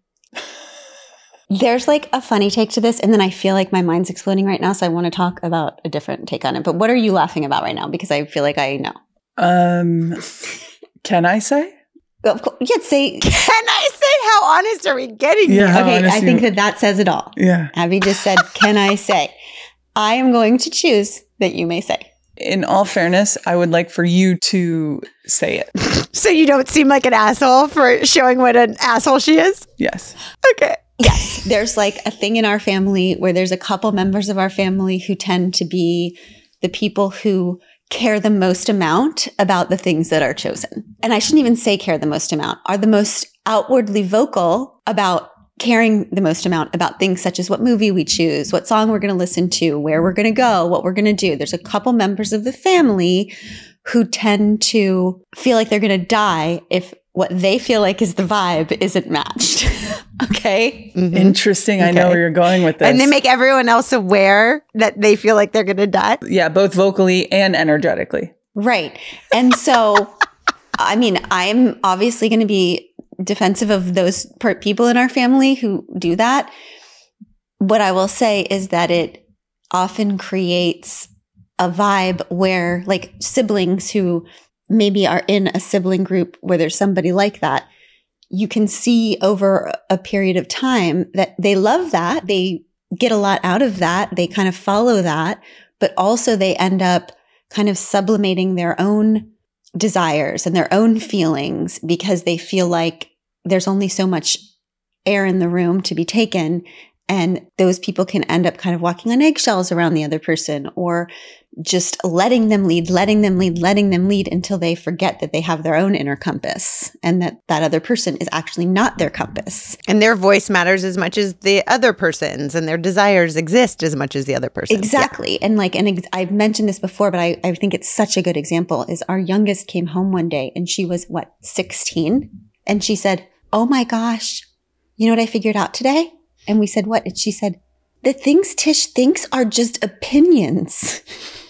A: There's like a funny take to this, and then I feel like my mind's exploding right now, so I want to talk about a different take on it. But what are you laughing about right now? Because I feel like I know.
B: Can I say?
A: Of course, yeah, say.
C: Can I say, how honest are we getting?
B: Yeah.
A: Okay, I think that says it all.
B: Yeah.
A: Abby just said, can I say? I am going to choose that you may say.
B: In all fairness, I would like for you to say it.
C: So you don't seem like an asshole for showing what an asshole she is?
B: Yes.
C: Okay.
A: Yes, there's like a thing in our family where there's a couple members of our family who tend to be the people who care the most amount about the things that are chosen. And I shouldn't even say care the most amount, are the most outwardly vocal about caring the most amount about things such as what movie we choose, what song we're going to listen to, where we're going to go, what we're going to do. There's a couple members of the family who tend to feel like they're going to die if what they feel like is the vibe isn't matched. Okay?
B: Mm-hmm. Interesting. Okay. I know where you're going with this.
C: And they make everyone else aware that they feel like they're going to die.
B: Yeah, both vocally and energetically.
A: Right. And so, I mean, I'm obviously going to be defensive of those people in our family who do that. What I will say is that it often creates a vibe where, like, siblings who maybe are in a sibling group where there's somebody like that, you can see over a period of time that they love that. They get a lot out of that. They kind of follow that, but also they end up kind of sublimating their own desires and their own feelings because they feel like there's only so much air in the room to be taken. And those people can end up kind of walking on eggshells around the other person, or just letting them lead until they forget that they have their own inner compass and that other person is actually not their compass.
C: And their voice matters as much as the other person's, and their desires exist as much as the other person's.
A: Exactly. Yeah. And I've mentioned this before, but I think it's such a good example is our youngest came home one day and she was 16? And she said, "Oh my gosh, you know what I figured out today?" And we said, "What?" And she said, "The things Tish thinks are just opinions."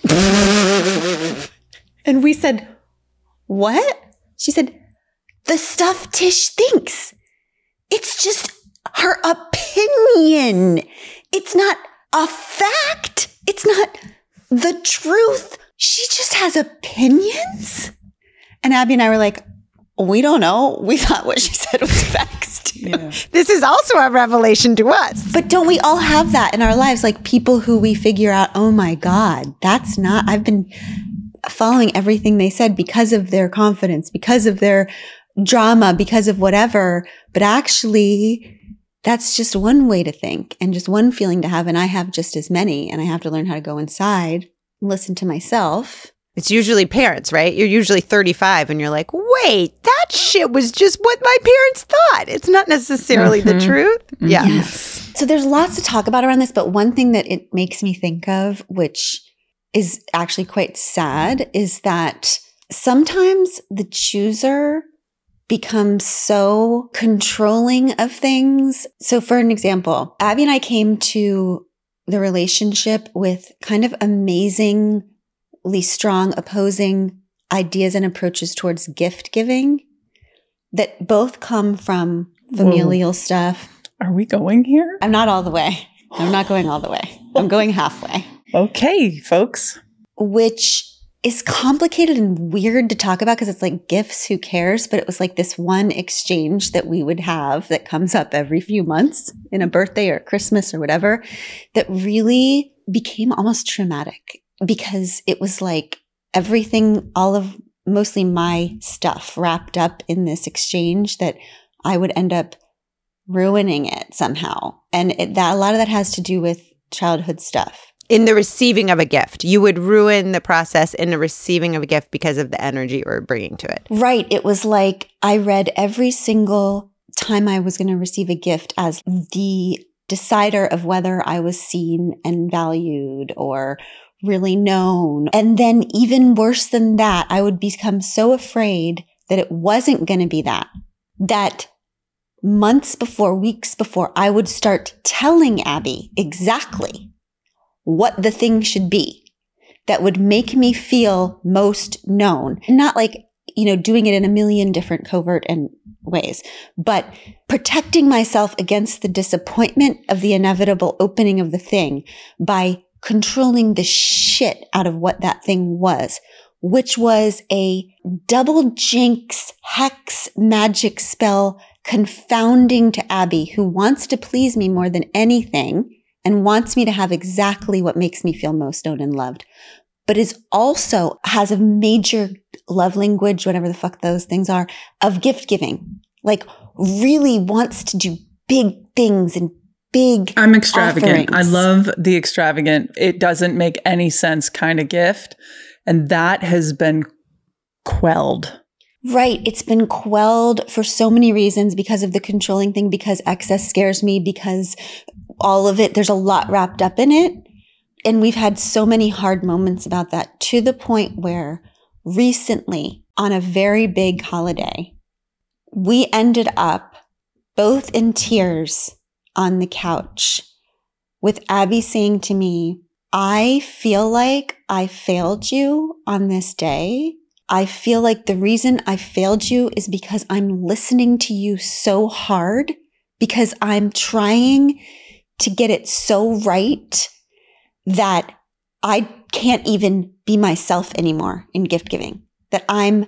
A: And we said, "What?" She said, "The stuff Tish thinks, it's just her opinion. It's not a fact. It's not the truth. She just has opinions." And Abby and I were like, "We don't know. We thought what she said was facts too."
B: Yeah.
C: This is also a revelation to us.
A: But don't we all have that in our lives? Like people who we figure out, oh my God, I've been following everything they said because of their confidence, because of their drama, because of whatever. But actually, that's just one way to think and just one feeling to have. And I have just as many. And I have to learn how to go inside, listen to myself.
C: It's usually parents, right? You're usually 35 and you're like, wait, that shit was just what my parents thought. It's not necessarily the truth. Yeah.
A: Yes. So there's lots to talk about around this, but one thing that it makes me think of, which is actually quite sad, is that sometimes the chooser becomes so controlling of things. So for an example, Abby and I came to the relationship with kind of amazingly strong opposing ideas and approaches towards gift giving that both come from familial stuff.
B: Are we going here?
A: I'm not all the way. I'm not going all the way. I'm going halfway.
B: Okay, folks.
A: Which is complicated and weird to talk about because it's like gifts, who cares? But it was like this one exchange that we would have that comes up every few months in a birthday or Christmas or whatever that really became almost traumatic because it was like everything, all of mostly my stuff wrapped up in this exchange that I would end up ruining it somehow. And that a lot of that has to do with childhood stuff.
C: In the receiving of a gift, you would ruin the process in the receiving of a gift because of the energy you were bringing to it.
A: Right. It was like I read every single time I was going to receive a gift as the decider of whether I was seen and valued or really known. And then even worse than that, I would become so afraid that it wasn't going to be that months before, weeks before, I would start telling Abby exactly what the thing should be that would make me feel most known. Not like, doing it in a million different covert and ways, but protecting myself against the disappointment of the inevitable opening of the thing by controlling the shit out of what that thing was, which was a double jinx hex magic spell confounding to Abby, who wants to please me more than anything and wants me to have exactly what makes me feel most known and loved, but has a major love language, whatever the fuck those things are, of gift giving. Like really wants to do big things and big
B: I'm extravagant.
A: offerings.
B: I love the extravagant. It doesn't make any sense kind of gift. And that has been quelled.
A: Right. It's been quelled for so many reasons because of the controlling thing, because excess scares me, because all of it, there's a lot wrapped up in it. And we've had so many hard moments about that, to the point where recently on a very big holiday, we ended up both in tears on the couch with Abby saying to me, I feel like I failed you on this day. I feel like the reason I failed you is because I'm listening to you so hard, because I'm trying to get it so right that I can't even be myself anymore in gift giving, that I'm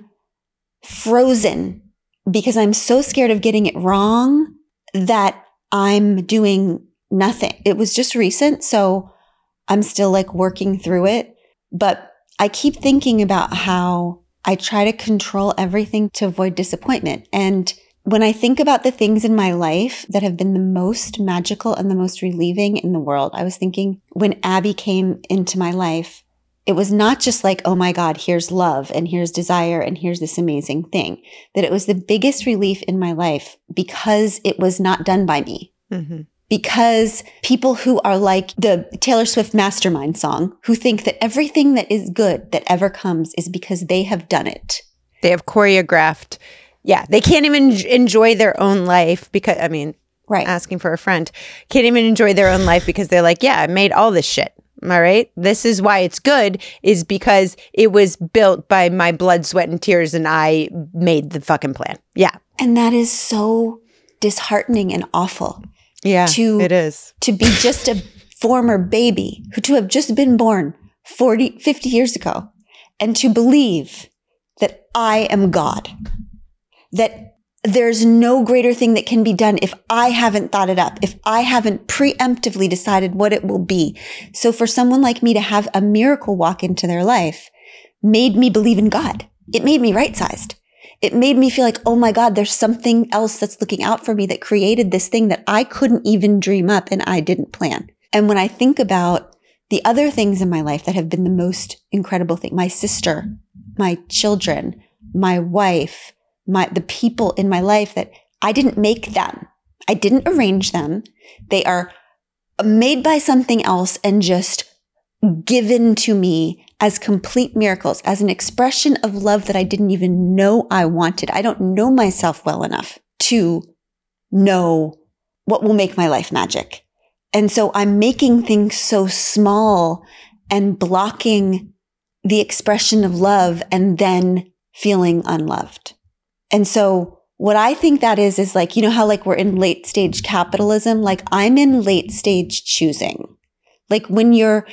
A: frozen because I'm so scared of getting it wrong that I'm doing nothing. It was just recent, so I'm still like working through it. But I keep thinking about how I try to control everything to avoid disappointment. And when I think about the things in my life that have been the most magical and the most relieving in the world, I was thinking when Abby came into my life, it was not just like, oh my God, here's love and here's desire and here's this amazing thing, that it was the biggest relief in my life because it was not done by me. Mm-hmm. Because people who are like the Taylor Swift Mastermind song, who think that everything that is good that ever comes is because they have done it.
C: They have choreographed. Yeah, they can't even enjoy their own life because,
A: right.
C: Asking for a friend, can't even enjoy their own life because they're like, yeah, I made all this shit. Am I right? This is why it's good, is because it was built by my blood, sweat, and tears, and I made the fucking plan. Yeah.
A: And that is so disheartening and awful.
C: Yeah, it is.
A: To be just a former baby, to have just been born 40, 50 years ago, and to believe that I am God, that there's no greater thing that can be done if I haven't thought it up, if I haven't preemptively decided what it will be. So for someone like me to have a miracle walk into their life made me believe in God. It made me right-sized. it made me feel like, oh my God, there's something else that's looking out for me that created this thing that I couldn't even dream up and I didn't plan. And when I think about the other things in my life that have been the most incredible thing, my sister, my children, my wife, the people in my life, that I didn't make them. I didn't arrange them. They are made by something else and just given to me as complete miracles, as an expression of love that I didn't even know I wanted. I don't know myself well enough to know what will make my life magic. And so I'm making things so small and blocking the expression of love and then feeling unloved. And so what I think that is like, you know how like we're in late stage capitalism? Like I'm in late stage choosing. Like when you're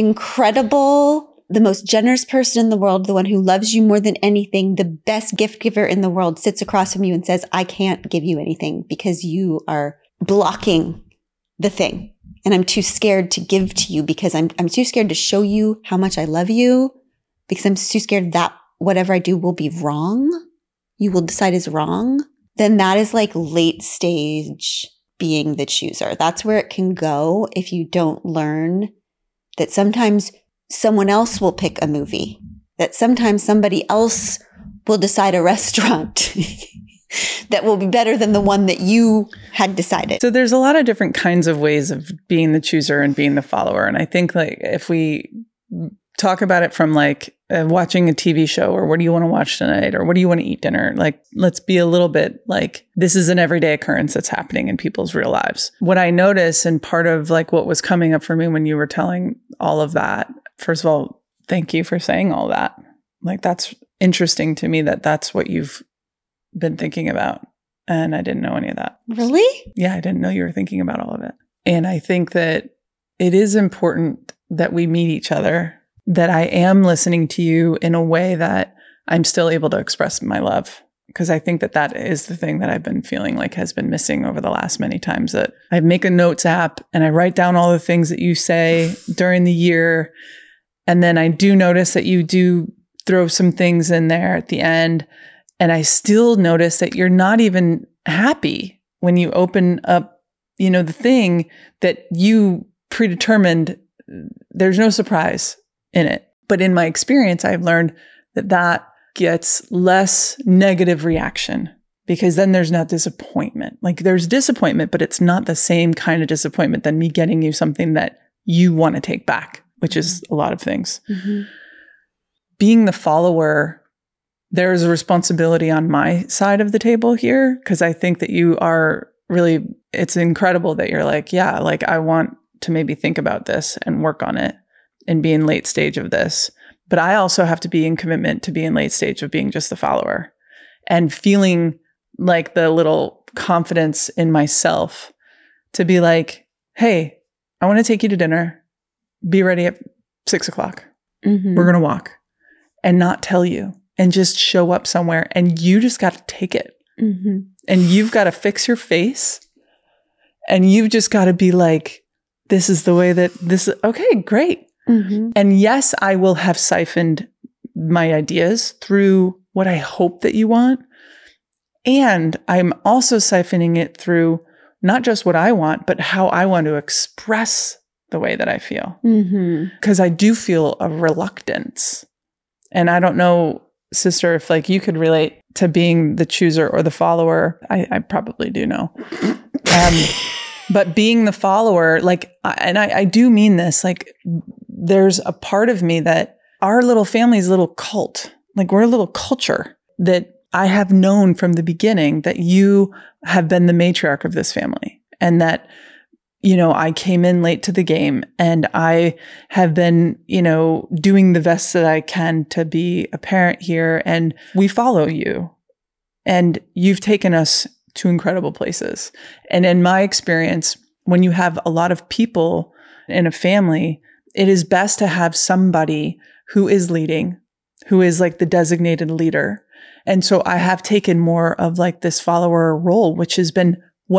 A: incredible, the most generous person in the world, the one who loves you more than anything, the best gift giver in the world sits across from you and says, I can't give you anything because you are blocking the thing. And I'm too scared to give to you because I'm too scared to show you how much I love you because I'm too scared that whatever I do will be wrong. You will decide is wrong. Then that is like late stage being the chooser. That's where it can go if you don't learn that sometimes someone else will pick a movie, that sometimes somebody else will decide a restaurant that will be better than the one that you had decided.
B: So there's a lot of different kinds of ways of being the chooser and being the follower. And I think like if we talk about it from like watching a TV show or what do you want to watch tonight or what do you want to eat dinner? Like, let's be a little bit like this is an everyday occurrence that's happening in people's real lives. What I notice and part of like what was coming up for me when you were telling all of that, first of all, thank you for saying all that. Like, that's interesting to me that that's what you've been thinking about. And I didn't know any of that.
A: Really?
B: Yeah, I didn't know you were thinking about all of it. And I think that it is important that we meet each other, that I am listening to you in a way that I'm still able to express my love. Because I think that that is the thing that I've been feeling like has been missing over the last many times, that I make a notes app and I write down all the things that you say during the year. And then I do notice that you do throw some things in there at the end. And I still notice that you're not even happy when you open up, you know, the thing that you predetermined. There's no surprise in it. But in my experience, I've learned that that gets less negative reaction because then there's not disappointment. Like there's disappointment, but it's not the same kind of disappointment than me getting you something that you want to take back, which is a lot of things. Mm-hmm. Being the follower, there's a responsibility on my side of the table here because I think that you are really, it's incredible that you're like, yeah, like I want to maybe think about this and work on it and be in late stage of this. But I also have to be in commitment to be in late stage of being just the follower and feeling like the little confidence in myself to be like, hey, I want to take you to dinner. Be ready at 6:00. Mm-hmm. We're going to walk and not tell you and just show up somewhere. And you just got to take it. Mm-hmm. And you've got to fix your face. And you've just got to be like, this is the way that this is. Okay, great. Mm-hmm. And yes, I will have siphoned my ideas through what I hope that you want. And I'm also siphoning it through not just what I want, but how I want to express the way that I feel. Because I do feel a reluctance. And I don't know, sister, if like you could relate to being the chooser or the follower. I probably do know. But being the follower, like, and I do mean this, like, there's a part of me that our little family is a little cult. Like, we're a little culture that I have known from the beginning that you have been the matriarch of this family. And that, you know, I came in late to the game and I have been, you know, doing the best that I can to be a parent here. And we follow you. And you've taken us to incredible places. And in my experience, when you have a lot of people in a family, it is best to have somebody who is leading, who is like the designated leader. And so I have taken more of like this follower role, which has been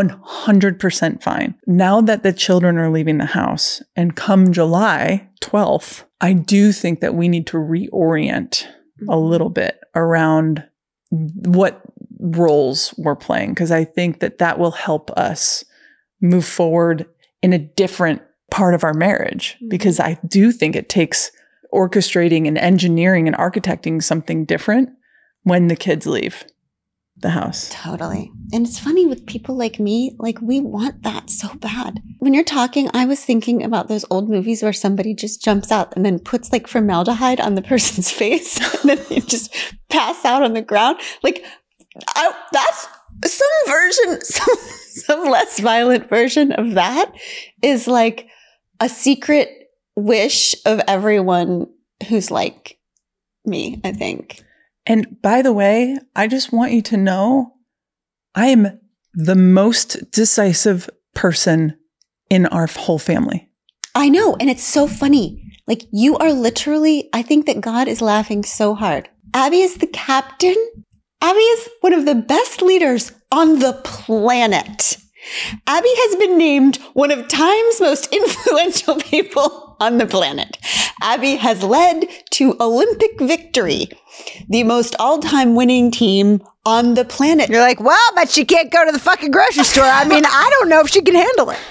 B: 100% fine. Now that the children are leaving the house and come July 12th, I do think that we need to reorient a little bit around what roles we're playing, because I think that will help us move forward in a different part of our marriage, because I do think it takes orchestrating and engineering and architecting something different when the kids leave the house.
A: Totally. And it's funny with people like me, like we want that so bad. When you're talking, I was thinking about those old movies where somebody just jumps out and then puts like formaldehyde on the person's face and then they just pass out on the ground. Like that's some version, some less violent version of that is like a secret wish of everyone who's like me, I think.
B: And by the way, I just want you to know I am the most decisive person in our whole family.
A: I know. And it's so funny. Like you are literally, I think that God is laughing so hard. Abby is the captain. Abby is one of the best leaders on the planet. Abby has been named one of Time's most influential people on the planet. Abby has led to Olympic victory, the most all-time winning team on the planet.
C: You're like, well, but she can't go to the fucking grocery store. I mean, I don't know if she can handle it.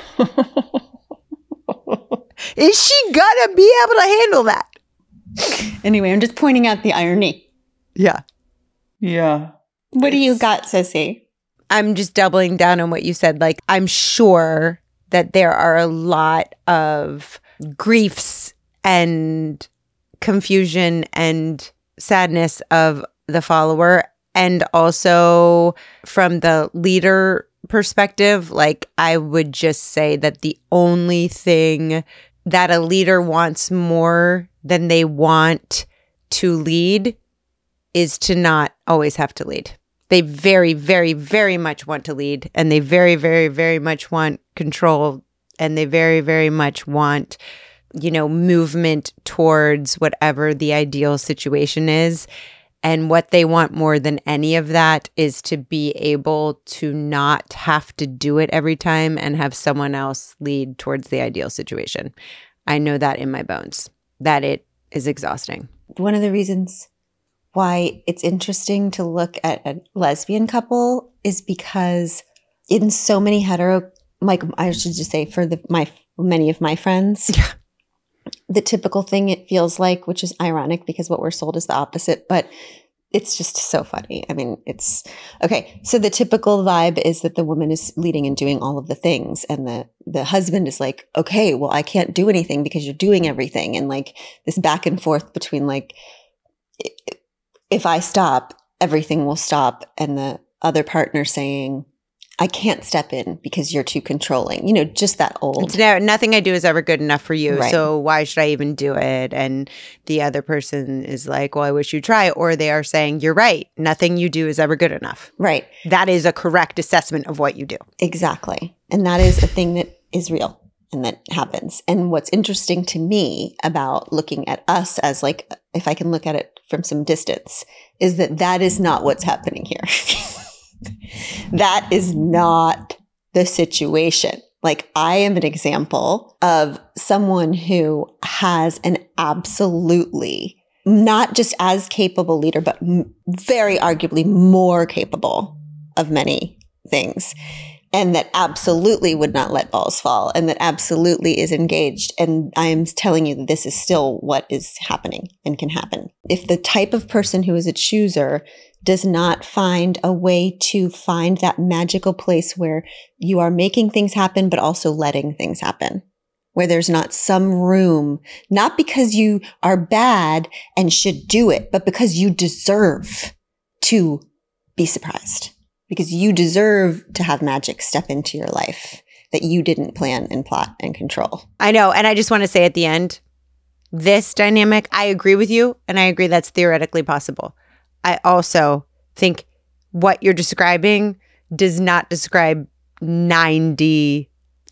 C: Is she gonna be able to handle that?
A: Anyway, I'm just pointing out the irony.
C: Yeah.
B: Yeah.
A: What do you got, Sissy?
C: I'm just doubling down on what you said. Like, I'm sure that there are a lot of griefs and confusion and sadness of the follower. And also from the leader perspective, like I would just say that the only thing that a leader wants more than they want to lead is to not always have to lead. They very, very, very much want to lead, and they very, very, very much want control, and they very, very much want, movement towards whatever the ideal situation is. And what they want more than any of that is to be able to not have to do it every time and have someone else lead towards the ideal situation. I know that in my bones, that it is exhausting.
A: One of the reasons why it's interesting to look at a lesbian couple is because in so many I should just say for many of my friends, the typical thing it feels like, which is ironic because what we're sold is the opposite, but it's just so funny. I mean, it's okay. So the typical vibe is that the woman is leading and doing all of the things. And the husband is like, okay, well, I can't do anything because you're doing everything. And like this back and forth between like, if I stop, everything will stop. And the other partner saying, I can't step in because you're too controlling. Just that old.
C: Nothing I do is ever good enough for you.
A: Right.
C: So why should I even do it? And the other person is like, well, I wish you'd try. Or they are saying, you're right. Nothing you do is ever good enough.
A: Right.
C: That is a correct assessment of what you do.
A: Exactly. And that is a thing that is real and that happens. And what's interesting to me about looking at us as like, if I can look at it from some distance, is that is not what's happening here. That is not the situation. Like I am an example of someone who has an absolutely not just as capable leader, but very arguably more capable of many things. And that absolutely would not let balls fall and that absolutely is engaged. And I'm telling you that this is still what is happening and can happen. If the type of person who is a chooser does not find a way to find that magical place where you are making things happen, but also letting things happen, where there's not some room, not because you are bad and should do it, but because you deserve to be surprised. Because you deserve to have magic step into your life that you didn't plan and plot and control.
C: I know. And I just want to say at the end, this dynamic, I agree with you. And I agree that's theoretically possible. I also think what you're describing does not describe 95%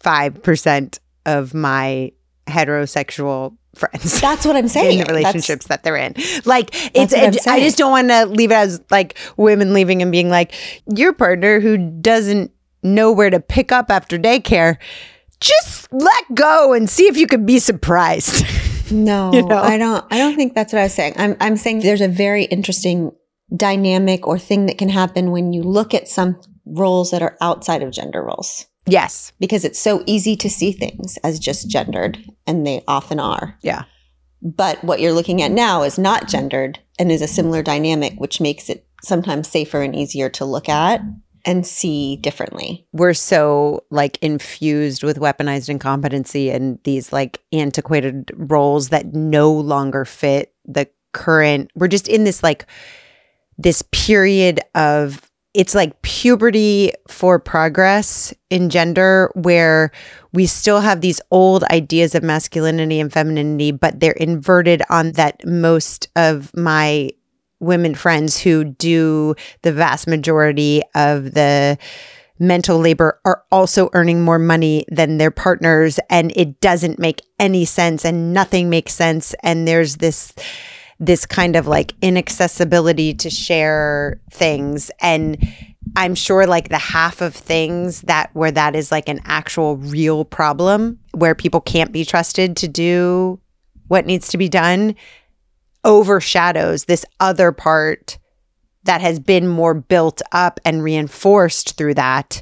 C: of my heterosexual friends.
A: That's what I'm saying.
C: In the relationships that they're in. Like, I just don't want to leave it as like women leaving and being like, your partner who doesn't know where to pick up after daycare, just let go and see if you could be surprised.
A: No, I don't think that's what I was saying. I'm saying there's a very interesting dynamic or thing that can happen when you look at some roles that are outside of gender roles.
C: Yes.
A: Because it's so easy to see things as just gendered, and they often are.
C: Yeah.
A: But what you're looking at now is not gendered and is a similar dynamic, which makes it sometimes safer and easier to look at and see differently.
C: We're so like infused with weaponized incompetency and these like antiquated roles that no longer fit the current. We're just in this like this period of, it's like puberty for progress in gender, where we still have these old ideas of masculinity and femininity, but they're inverted on that. Most of my women friends who do the vast majority of the mental labor are also earning more money than their partners, and it doesn't make any sense and nothing makes sense. And there's this kind of like inaccessibility to share things. And I'm sure like the half of things where that is like an actual real problem, where people can't be trusted to do what needs to be done, overshadows this other part that has been more built up and reinforced through that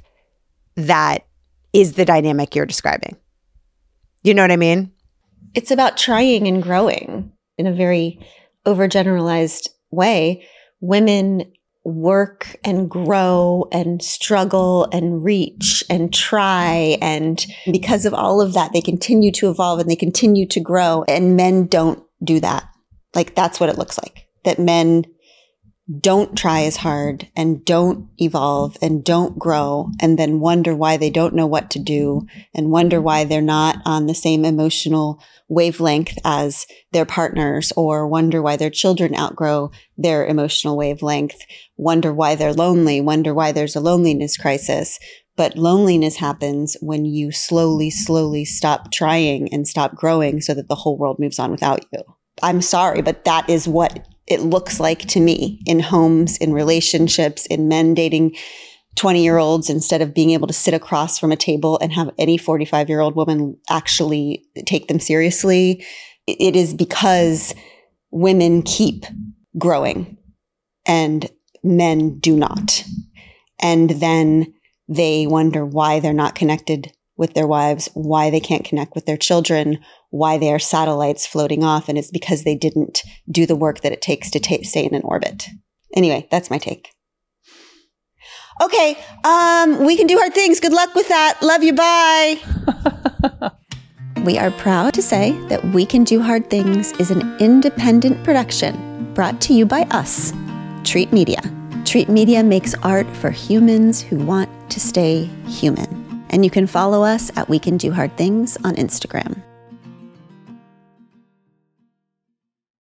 C: is the dynamic you're describing. You know what I mean?
A: It's about trying and growing in a very overgeneralized way. Women work and grow and struggle and reach and try. And because of all of that, they continue to evolve and they continue to grow. And men don't do that. Like, that's what it looks like, that men don't try as hard and don't evolve and don't grow, and then wonder why they don't know what to do and wonder why they're not on the same emotional wavelength as their partners, or wonder why their children outgrow their emotional wavelength, wonder why they're lonely, wonder why there's a loneliness crisis. But loneliness happens when you slowly stop trying and stop growing so that the whole world moves on without you. I'm sorry, but that is what it looks like to me in homes, in relationships, in men dating 20-year-olds instead of being able to sit across from a table and have any 45-year-old woman actually take them seriously. It is because women keep growing and men do not. And then they wonder why they're not connected with their wives, why they can't connect with their children, why they are satellites floating off. And it's because they didn't do the work that it takes to stay in an orbit. Anyway, that's my take. Okay, we can do hard things. Good luck with that. Love you. Bye. We are proud to say that We Can Do Hard Things is an independent production brought to you by us, Treat Media. Treat Media makes art for humans who want to stay human. And you can follow us at We Can Do Hard Things on Instagram.